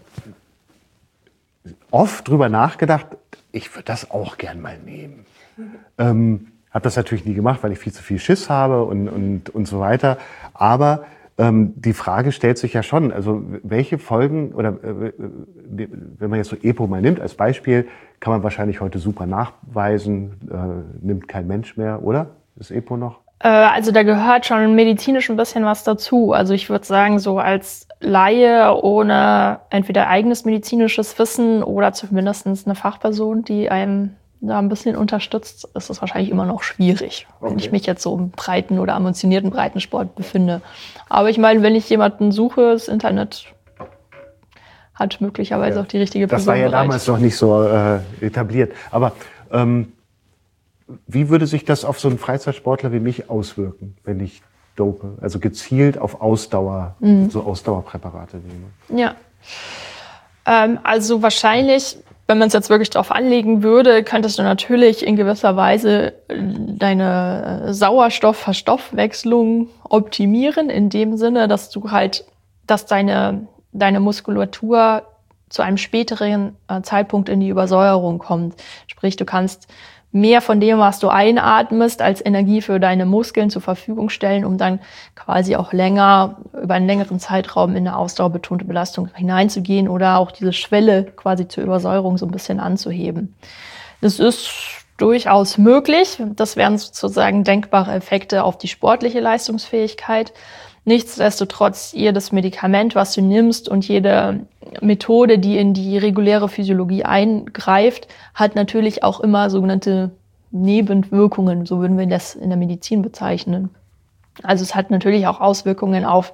oft drüber nachgedacht, ich würde das auch gern mal nehmen. Mhm. Ähm, Habe das natürlich nie gemacht, weil ich viel zu viel Schiss habe und, und, und so weiter. Aber ähm, die Frage stellt sich ja schon, also welche Folgen, oder äh, wenn man jetzt so EPO mal nimmt als Beispiel, kann man wahrscheinlich heute super nachweisen, äh, nimmt kein Mensch mehr, oder? Ist EPO noch? Äh, also da gehört schon medizinisch ein bisschen was dazu. Also ich würde sagen, so als Laie ohne entweder eigenes medizinisches Wissen oder zumindest eine Fachperson, die einem da ein bisschen unterstützt, ist es wahrscheinlich immer noch schwierig, okay. wenn ich mich jetzt so im breiten oder ambitionierten Breitensport befinde. Aber ich meine, wenn ich jemanden suche, das Internet hat möglicherweise ja. auch die richtige Person. Das war ja bereit. damals noch nicht so äh, etabliert. Aber ähm, wie würde sich das auf so einen Freizeitsportler wie mich auswirken, wenn ich dope? Also gezielt auf Ausdauer, mhm. so Ausdauerpräparate nehme? Ja, ähm, also wahrscheinlich... Wenn man es jetzt wirklich drauf anlegen würde, könntest du natürlich in gewisser Weise deine Sauerstoffverstoffwechslung optimieren, in dem Sinne, dass du halt, dass deine, deine Muskulatur zu einem späteren Zeitpunkt in die Übersäuerung kommt. Sprich, du kannst mehr von dem, was du einatmest, als Energie für deine Muskeln zur Verfügung stellen, um dann quasi auch länger, über einen längeren Zeitraum in eine ausdauerbetonte Belastung hineinzugehen oder auch diese Schwelle quasi zur Übersäuerung so ein bisschen anzuheben. Das ist durchaus möglich. Das wären sozusagen denkbare Effekte auf die sportliche Leistungsfähigkeit. Nichtsdestotrotz, jedes Medikament, was du nimmst und jede Methode, die in die reguläre Physiologie eingreift, hat natürlich auch immer sogenannte Nebenwirkungen, so würden wir das in der Medizin bezeichnen. Also es hat natürlich auch Auswirkungen auf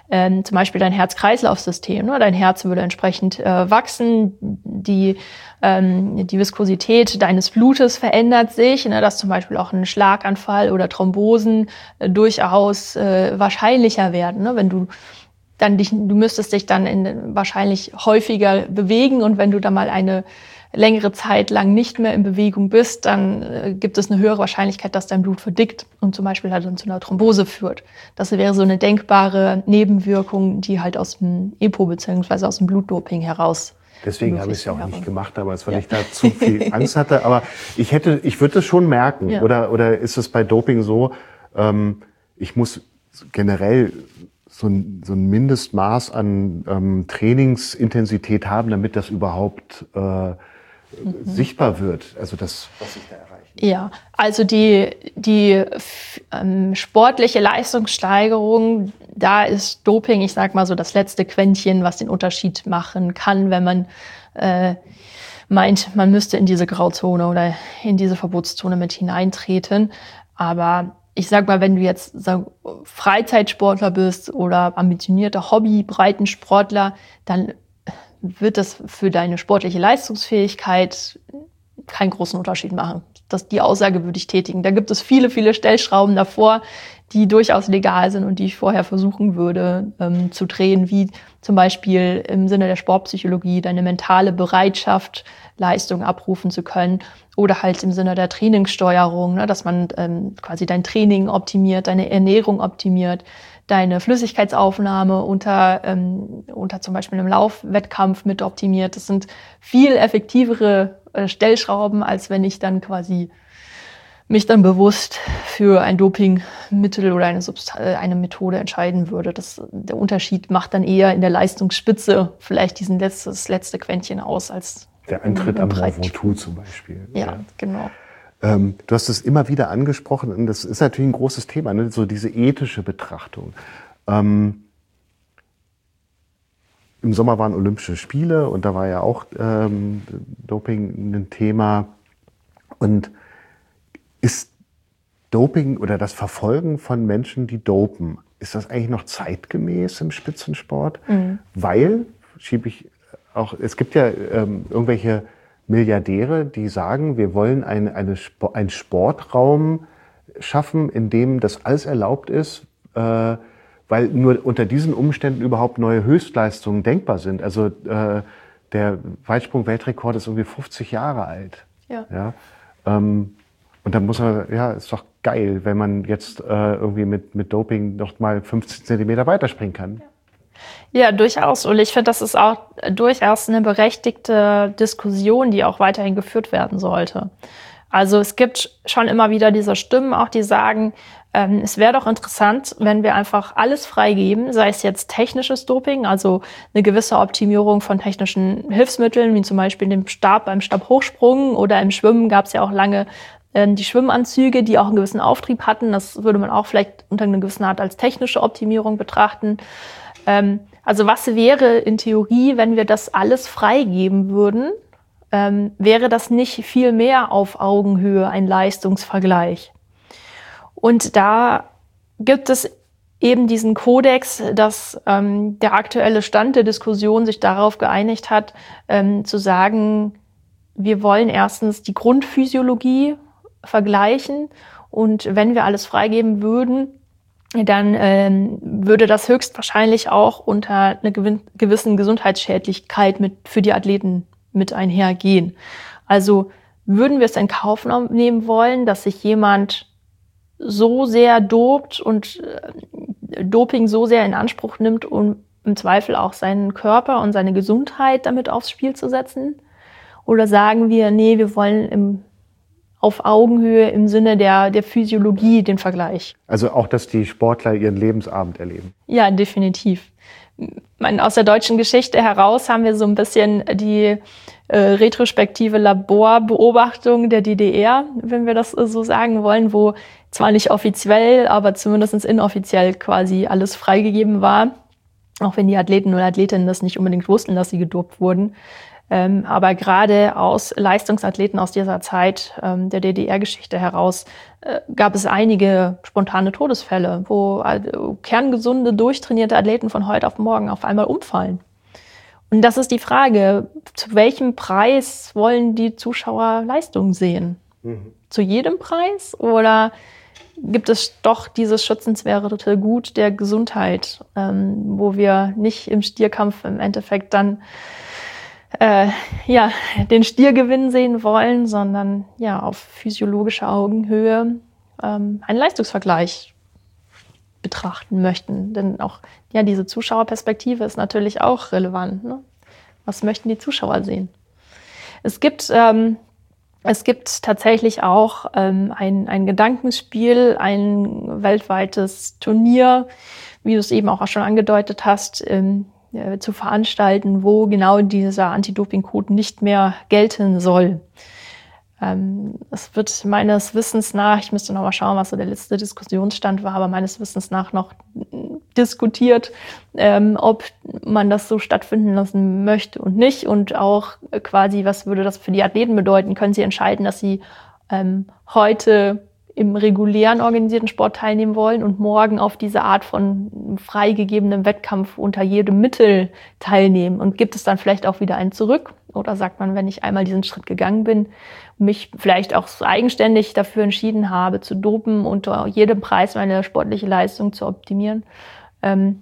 ähm, zum Beispiel dein Herz-Kreislauf-System. Ne? Dein Herz würde entsprechend äh, wachsen, die, ähm, die Viskosität deines Blutes verändert sich, ne? Dass zum Beispiel auch ein Schlaganfall oder Thrombosen äh, durchaus äh, wahrscheinlicher werden, ne? Wenn du dann dich, du müsstest dich dann in, wahrscheinlich häufiger bewegen, und wenn du dann mal eine längere Zeit lang nicht mehr in Bewegung bist, dann äh, gibt es eine höhere Wahrscheinlichkeit, dass dein Blut verdickt und zum Beispiel halt dann zu einer Thrombose führt. Das wäre so eine denkbare Nebenwirkung, die halt aus dem E P O bzw. aus dem Blutdoping heraus. Deswegen habe ich es ja auch nicht gemacht damals, weil ja. ich da zu viel Angst hatte. Aber ich hätte, ich würde es schon merken. Ja. Oder, oder ist es bei Doping so, ähm, ich muss generell so ein, so ein Mindestmaß an ähm, Trainingsintensität haben, damit das überhaupt äh, mhm. sichtbar wird. Also das, was ich da erreiche. Ja, also die, die ähm, sportliche Leistungssteigerung, da ist Doping, ich sag mal so, das letzte Quäntchen, was den Unterschied machen kann, wenn man äh, meint, man müsste in diese Grauzone oder in diese Verbotszone mit hineintreten. Aber ich sag mal, wenn du jetzt sag, Freizeitsportler bist oder ambitionierter Hobby-Breitensportler, dann wird das für deine sportliche Leistungsfähigkeit keinen großen Unterschied machen. Das, die Aussage würde ich tätigen. Da gibt es viele, viele Stellschrauben davor, die durchaus legal sind und die ich vorher versuchen würde ähm, zu drehen, wie zum Beispiel im Sinne der Sportpsychologie deine mentale Bereitschaft, Leistung abrufen zu können, oder halt im Sinne der Trainingssteuerung, ne, dass man ähm, quasi dein Training optimiert, deine Ernährung optimiert, deine Flüssigkeitsaufnahme unter, ähm, unter zum Beispiel einem Laufwettkampf mit optimiert. Das sind viel effektivere äh, Stellschrauben, als wenn ich dann quasi mich dann bewusst für ein Dopingmittel oder eine, Subst- äh, eine Methode entscheiden würde. Das, der Unterschied macht dann eher in der Leistungsspitze vielleicht diesen letztes, letzte Quäntchen aus als der Antritt am Mont Ventoux zum Beispiel. Ja, ja. genau. Ähm, du hast es immer wieder angesprochen, und das ist natürlich ein großes Thema, ne? So diese ethische Betrachtung. Ähm, Im Sommer waren Olympische Spiele und da war ja auch ähm, Doping ein Thema. Und ist Doping oder das Verfolgen von Menschen, die dopen, ist das eigentlich noch zeitgemäß im Spitzensport? Mhm. Weil, schiebe ich auch, es gibt ja ähm, irgendwelche Milliardäre, die sagen, wir wollen eine, eine, einen Sportraum schaffen, in dem das alles erlaubt ist, äh, weil nur unter diesen Umständen überhaupt neue Höchstleistungen denkbar sind. Also äh, der Weitsprung-Weltrekord ist irgendwie fünfzig Jahre alt. Ja. Ja? Ähm, und dann muss man, ja, ist doch geil, wenn man jetzt äh, irgendwie mit, mit Doping noch mal fünfzehn Zentimeter weiterspringen kann. Ja. Ja, durchaus. Und ich finde, das ist auch durchaus eine berechtigte Diskussion, die auch weiterhin geführt werden sollte. Also es gibt schon immer wieder diese Stimmen, auch die sagen, ähm, es wäre doch interessant, wenn wir einfach alles freigeben, sei es jetzt technisches Doping, also eine gewisse Optimierung von technischen Hilfsmitteln, wie zum Beispiel dem Stab beim Stabhochsprung, oder im Schwimmen gab es ja auch lange ähm, die Schwimmanzüge, die auch einen gewissen Auftrieb hatten. Das würde man auch vielleicht unter einer gewissen Art als technische Optimierung betrachten. Ähm, also was wäre in Theorie, wenn wir das alles freigeben würden, ähm, wäre das nicht viel mehr auf Augenhöhe ein Leistungsvergleich? Und da gibt es eben diesen Kodex, dass ähm, der aktuelle Stand der Diskussion sich darauf geeinigt hat, ähm, zu sagen, wir wollen erstens die Grundphysiologie vergleichen, und wenn wir alles freigeben würden, dann ähm, würde das höchstwahrscheinlich auch unter einer gewissen Gesundheitsschädlichkeit mit, für die Athleten mit einhergehen. Also würden wir es in Kauf nehmen wollen, dass sich jemand so sehr dopt und äh, Doping so sehr in Anspruch nimmt, um im Zweifel auch seinen Körper und seine Gesundheit damit aufs Spiel zu setzen? Oder sagen wir, nee, wir wollen im auf Augenhöhe im Sinne der, der Physiologie den Vergleich. Also auch, dass die Sportler ihren Lebensabend erleben. Ja, definitiv. meine, aus der deutschen Geschichte heraus haben wir so ein bisschen die äh, retrospektive Laborbeobachtung der D D R, wenn wir das äh, so sagen wollen, wo zwar nicht offiziell, aber zumindest inoffiziell quasi alles freigegeben war, auch wenn die Athleten oder Athletinnen das nicht unbedingt wussten, dass sie gedopt wurden. Ähm, aber gerade aus Leistungsathleten aus dieser Zeit ähm, der D D R-Geschichte heraus äh, gab es einige spontane Todesfälle, wo äh, kerngesunde, durchtrainierte Athleten von heute auf morgen auf einmal umfallen. Und das ist die Frage, zu welchem Preis wollen die Zuschauer Leistung sehen? Mhm. Zu jedem Preis oder gibt es doch dieses schützenswerte Gut der Gesundheit, ähm, wo wir nicht im Stierkampf im Endeffekt dann äh, ja, den Stiergewinn sehen wollen, sondern ja auf physiologischer Augenhöhe ähm, einen Leistungsvergleich betrachten möchten. Denn auch ja, diese Zuschauerperspektive ist natürlich auch relevant. Ne? Was möchten die Zuschauer sehen? Es gibt, ähm, es gibt tatsächlich auch ähm, ein, ein Gedankenspiel, ein weltweites Turnier, wie du es eben auch schon angedeutet hast, ähm, äh, zu veranstalten, wo genau dieser Anti-Doping-Code nicht mehr gelten soll. Ähm, es wird meines Wissens nach, ich müsste noch mal schauen, was so der letzte Diskussionsstand war, aber meines Wissens nach noch diskutiert, ähm, ob man das so stattfinden lassen möchte und nicht. Und auch quasi, was würde das für die Athleten bedeuten? Können sie entscheiden, dass sie ähm, heute im regulären organisierten Sport teilnehmen wollen und morgen auf diese Art von freigegebenem Wettkampf unter jedem Mittel teilnehmen? Und gibt es dann vielleicht auch wieder einen zurück? Oder sagt man, wenn ich einmal diesen Schritt gegangen bin, mich vielleicht auch eigenständig dafür entschieden habe, zu dopen, unter jedem Preis meine sportliche Leistung zu optimieren? Ähm,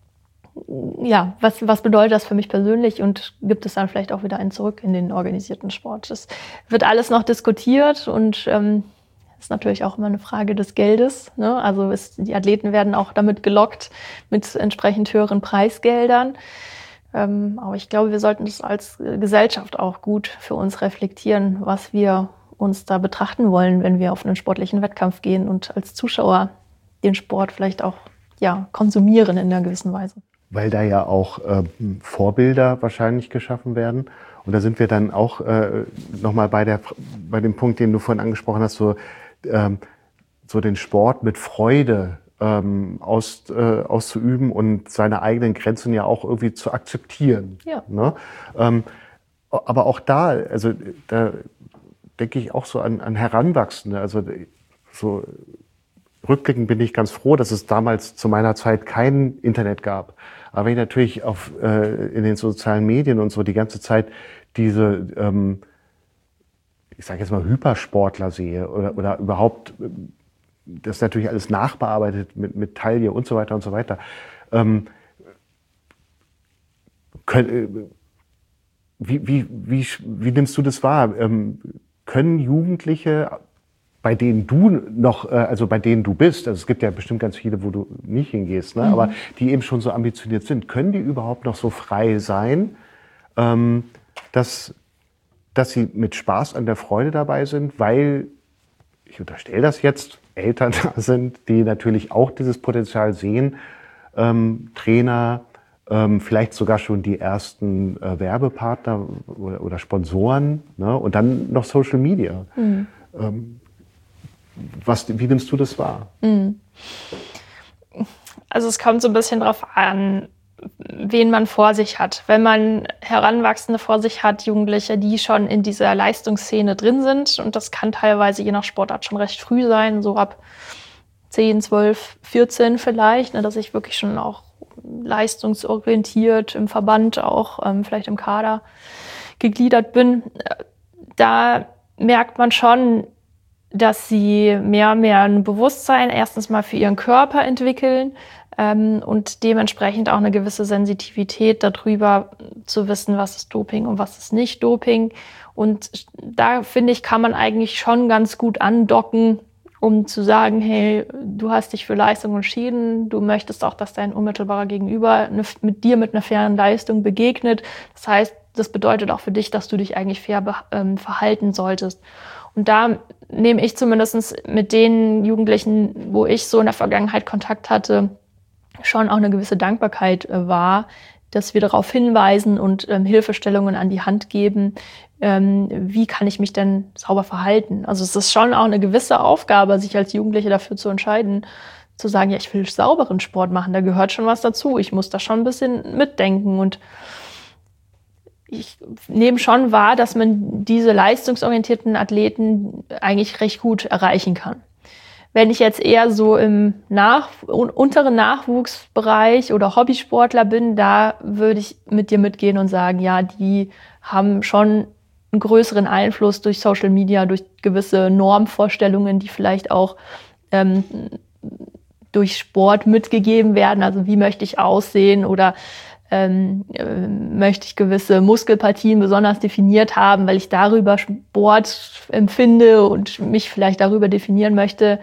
ja, was, was bedeutet das für mich persönlich und gibt es dann vielleicht auch wieder einen zurück in den organisierten Sport? Das wird alles noch diskutiert und ähm, ist natürlich auch immer eine Frage des Geldes. Ne? Also ist, die Athleten werden auch damit gelockt mit entsprechend höheren Preisgeldern. Ähm, aber ich glaube, wir sollten das als Gesellschaft auch gut für uns reflektieren, was wir uns da betrachten wollen, wenn wir auf einen sportlichen Wettkampf gehen und als Zuschauer den Sport vielleicht auch ja, konsumieren in einer gewissen Weise. Weil da ja auch äh, Vorbilder wahrscheinlich geschaffen werden. Und da sind wir dann auch äh, nochmal bei der bei dem Punkt, den du vorhin angesprochen hast, so, ähm, so den Sport mit Freude ähm, aus, äh, auszuüben und seine eigenen Grenzen ja auch irgendwie zu akzeptieren. Ja. Ne? Ähm, aber auch da, also da denke ich auch so an, an Heranwachsende. Also so rückblickend bin ich ganz froh, dass es damals zu meiner Zeit kein Internet gab. Aber wenn ich natürlich auf, äh, in den sozialen Medien und so die ganze Zeit diese, ähm, ich sage jetzt mal, Hypersportler sehe oder, oder überhaupt das natürlich alles nachbearbeitet mit, mit Taille und so weiter und so weiter, ähm, können, wie, wie, wie, wie nimmst du das wahr? Ähm, können Jugendliche, bei denen du noch, äh, also bei denen du bist, also es gibt ja bestimmt ganz viele, wo du nicht hingehst, ne? Mhm. Aber die eben schon so ambitioniert sind, können die überhaupt noch so frei sein, ähm, dass, dass sie mit Spaß an der Freude dabei sind, weil, ich unterstelle das jetzt, Eltern da sind, die natürlich auch dieses Potenzial sehen, ähm, Trainer, ähm, vielleicht sogar schon die ersten äh, Werbepartner oder, oder Sponsoren, ne? Und dann noch Social Media. Mhm. Ähm, Was, wie nimmst du das wahr? Also es kommt so ein bisschen drauf an, wen man vor sich hat. Wenn man Heranwachsende vor sich hat, Jugendliche, die schon in dieser Leistungsszene drin sind, und das kann teilweise je nach Sportart schon recht früh sein, so ab zehn, zwölf, vierzehn vielleicht, ne, dass ich wirklich schon auch leistungsorientiert im Verband, auch ähm, vielleicht im Kader gegliedert bin. Da merkt man schon, dass sie mehr und mehr ein Bewusstsein erstens mal für ihren Körper entwickeln ähm, und dementsprechend auch eine gewisse Sensitivität darüber zu wissen, was ist Doping und was ist nicht Doping. Und da, finde ich, kann man eigentlich schon ganz gut andocken, um zu sagen, hey, du hast dich für Leistung entschieden, du möchtest auch, dass dein unmittelbarer Gegenüber mit dir mit einer fairen Leistung begegnet. Das heißt, das bedeutet auch für dich, dass du dich eigentlich fair be- ähm, verhalten solltest. Und da nehme ich zumindest mit den Jugendlichen, wo ich so in der Vergangenheit Kontakt hatte, schon auch eine gewisse Dankbarkeit äh, wahr, dass wir darauf hinweisen und ähm, Hilfestellungen an die Hand geben, ähm, wie kann ich mich denn sauber verhalten. Also es ist schon auch eine gewisse Aufgabe, sich als Jugendliche dafür zu entscheiden, zu sagen, ja, ich will sauberen Sport machen, da gehört schon was dazu. Ich muss da schon ein bisschen mitdenken und ich nehme schon wahr, dass man diese leistungsorientierten Athleten eigentlich recht gut erreichen kann. Wenn ich jetzt eher so im Nach- unteren Nachwuchsbereich oder Hobbysportler bin, da würde ich mit dir mitgehen und sagen, ja, die haben schon einen größeren Einfluss durch Social Media, durch gewisse Normvorstellungen, die vielleicht auch ähm, durch Sport mitgegeben werden. Also wie möchte ich aussehen oder ähm, äh, möchte ich gewisse Muskelpartien besonders definiert haben, weil ich darüber Sport empfinde und mich vielleicht darüber definieren möchte.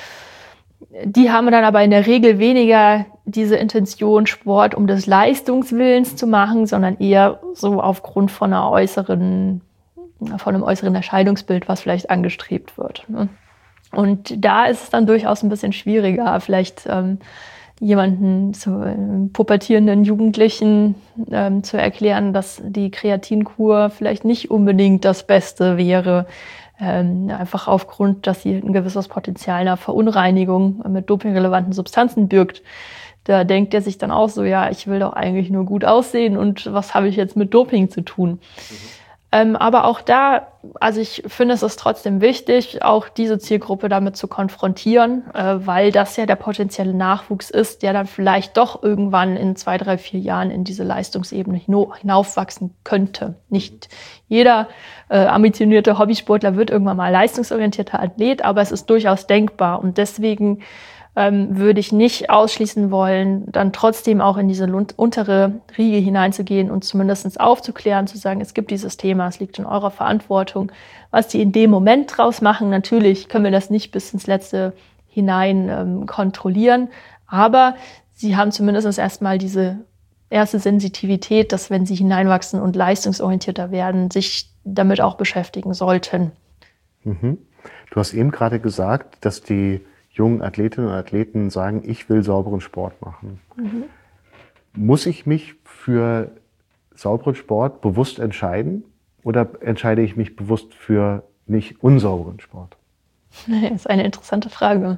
Die haben dann aber in der Regel weniger diese Intention, Sport um des Leistungswillens zu machen, sondern eher so aufgrund von einer äußeren, von einem äußeren Erscheinungsbild, was vielleicht angestrebt wird. Und da ist es dann durchaus ein bisschen schwieriger, vielleicht ähm, jemanden, zu äh, pubertierenden Jugendlichen ähm, zu erklären, dass die Kreatinkur vielleicht nicht unbedingt das Beste wäre, ähm, einfach aufgrund, dass sie ein gewisses Potenzial einer Verunreinigung mit dopingrelevanten Substanzen birgt. Da denkt er sich dann auch so, ja, ich will doch eigentlich nur gut aussehen und was habe ich jetzt mit Doping zu tun? Mhm. Ähm, aber auch da, also ich finde, es ist trotzdem wichtig, auch diese Zielgruppe damit zu konfrontieren, äh, weil das ja der potenzielle Nachwuchs ist, der dann vielleicht doch irgendwann in zwei, drei, vier Jahren in diese Leistungsebene hinaufwachsen könnte. Nicht jeder äh, ambitionierte Hobbysportler wird irgendwann mal leistungsorientierter Athlet, aber es ist durchaus denkbar und deswegen ähm, würde ich nicht ausschließen wollen, dann trotzdem auch in diese untere Riege hineinzugehen und zumindest aufzuklären, zu sagen, es gibt dieses Thema, es liegt in eurer Verantwortung. Was die in dem Moment draus machen, natürlich können wir das nicht bis ins Letzte hinein ähm, kontrollieren, aber sie haben zumindest erstmal diese erste Sensitivität, dass wenn sie hineinwachsen und leistungsorientierter werden, sich damit auch beschäftigen sollten. Mhm. Du hast eben gerade gesagt, dass die jungen Athletinnen und Athleten sagen, ich will sauberen Sport machen. Mhm. Muss ich mich für sauberen Sport bewusst entscheiden oder entscheide ich mich bewusst für nicht unsauberen Sport? Das ist eine interessante Frage.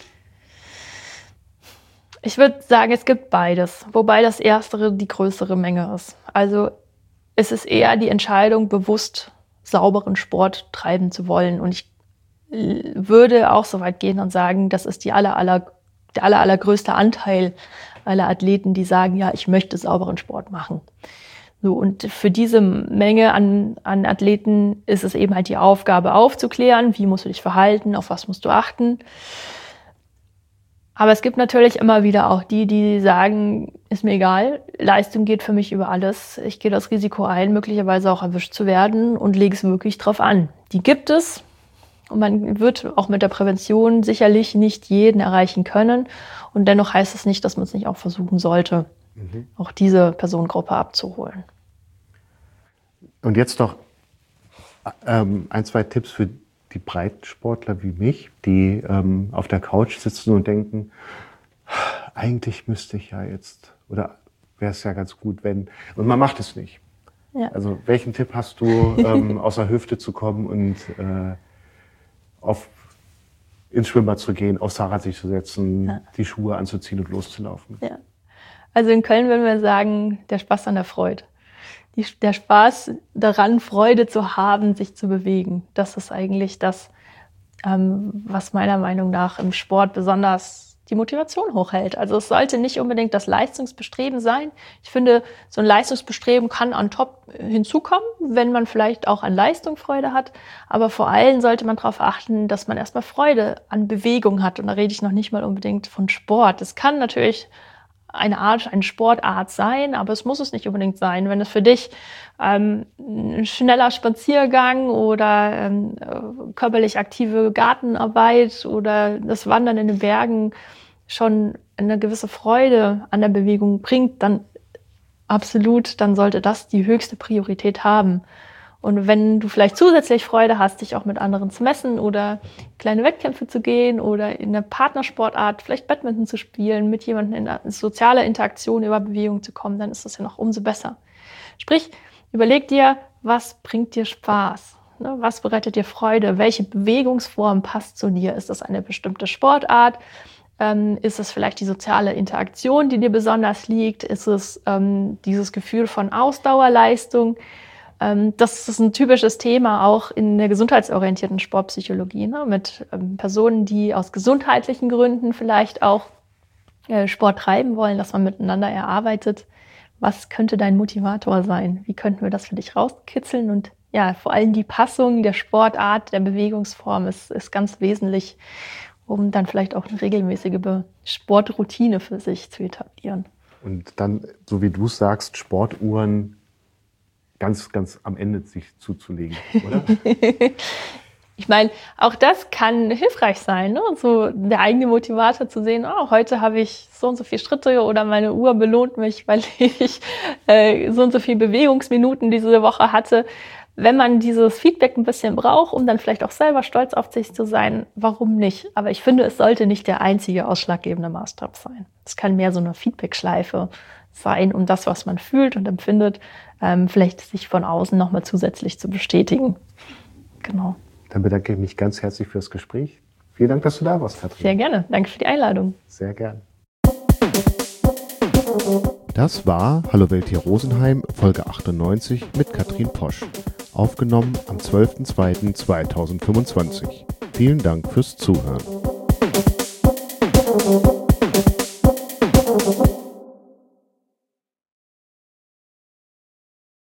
Ich würde sagen, es gibt beides, wobei das Erstere die größere Menge ist. Also es ist eher die Entscheidung, bewusst sauberen Sport treiben zu wollen. Und ich würde auch so weit gehen und sagen, das ist die aller, aller, der aller, allergrößte Anteil aller Athleten, die sagen, ja, ich möchte sauberen Sport machen. So, und für diese Menge an, an Athleten ist es eben halt die Aufgabe aufzuklären, wie musst du dich verhalten, auf was musst du achten. Aber es gibt natürlich immer wieder auch die, die sagen, ist mir egal, Leistung geht für mich über alles. Ich gehe das Risiko ein, möglicherweise auch erwischt zu werden und lege es wirklich drauf an. Die gibt es. Und man wird auch mit der Prävention sicherlich nicht jeden erreichen können. Und dennoch heißt es nicht, dass man es nicht auch versuchen sollte, mhm. auch diese Personengruppe abzuholen. Und jetzt noch ähm, ein, zwei Tipps für die Breitensportler wie mich, die ähm, auf der Couch sitzen und denken, eigentlich müsste ich ja jetzt, oder wäre es ja ganz gut, wenn, und man macht es nicht. Ja. Also welchen Tipp hast du, ähm, aus der Hüfte zu kommen und äh, auf, ins Schwimmbad zu gehen, aufs Fahrrad sich zu setzen, ja. die Schuhe anzuziehen und loszulaufen? Ja. Also in Köln würden wir sagen, der Spaß an der Freude. Die, der Spaß daran, Freude zu haben, sich zu bewegen. Das ist eigentlich das, ähm, was meiner Meinung nach im Sport besonders die Motivation hochhält. Also es sollte nicht unbedingt das Leistungsbestreben sein. Ich finde, so ein Leistungsbestreben kann on top hinzukommen, wenn man vielleicht auch an Leistung Freude hat. Aber vor allem sollte man darauf achten, dass man erstmal Freude an Bewegung hat. Und da rede ich noch nicht mal unbedingt von Sport. Es kann natürlich eine Art, eine Sportart sein, aber es muss es nicht unbedingt sein. Wenn es für dich ähm, ein schneller Spaziergang oder ähm, körperlich aktive Gartenarbeit oder das Wandern in den Bergen schon eine gewisse Freude an der Bewegung bringt, dann absolut, dann sollte das die höchste Priorität haben. Und wenn du vielleicht zusätzlich Freude hast, dich auch mit anderen zu messen oder kleine Wettkämpfe zu gehen oder in einer Partnersportart vielleicht Badminton zu spielen, mit jemandem in eine soziale Interaktion über Bewegung zu kommen, dann ist das ja noch umso besser. Sprich, überleg dir, was bringt dir Spaß? Was bereitet dir Freude? Welche Bewegungsform passt zu dir? Ist das eine bestimmte Sportart? Ähm, ist es vielleicht die soziale Interaktion, die dir besonders liegt? Ist es ähm, dieses Gefühl von Ausdauerleistung? Ähm, das ist ein typisches Thema auch in der gesundheitsorientierten Sportpsychologie, ne? Mit ähm, Personen, die aus gesundheitlichen Gründen vielleicht auch äh, Sport treiben wollen, dass man miteinander erarbeitet. Was könnte dein Motivator sein? Wie könnten wir das für dich rauskitzeln? Und ja, vor allem die Passung der Sportart, der Bewegungsform ist, ist ganz wesentlich, um dann vielleicht auch eine regelmäßige Sportroutine für sich zu etablieren. Und dann, so wie du es sagst, Sportuhren ganz, ganz am Ende sich zuzulegen, oder? Ich meine, auch das kann hilfreich sein, ne? So der eigene Motivator zu sehen, oh, heute habe ich so und so viele Schritte oder meine Uhr belohnt mich, weil ich äh, so und so viele Bewegungsminuten diese Woche hatte. Wenn man dieses Feedback ein bisschen braucht, um dann vielleicht auch selber stolz auf sich zu sein, warum nicht? Aber ich finde, es sollte nicht der einzige ausschlaggebende Maßstab sein. Es kann mehr so eine Feedback-Schleife sein, um das, was man fühlt und empfindet, ähm, vielleicht sich von außen nochmal zusätzlich zu bestätigen. Genau. Dann bedanke ich mich ganz herzlich fürs Gespräch. Vielen Dank, dass du da warst, Katrin. Sehr gerne. Danke für die Einladung. Sehr gerne. Das war Hallo Welt hier Rosenheim, Folge achtundneunzig mit Katrin Posch. Aufgenommen am zwölfter zweiter zweitausendfünfundzwanzig. Vielen Dank fürs Zuhören.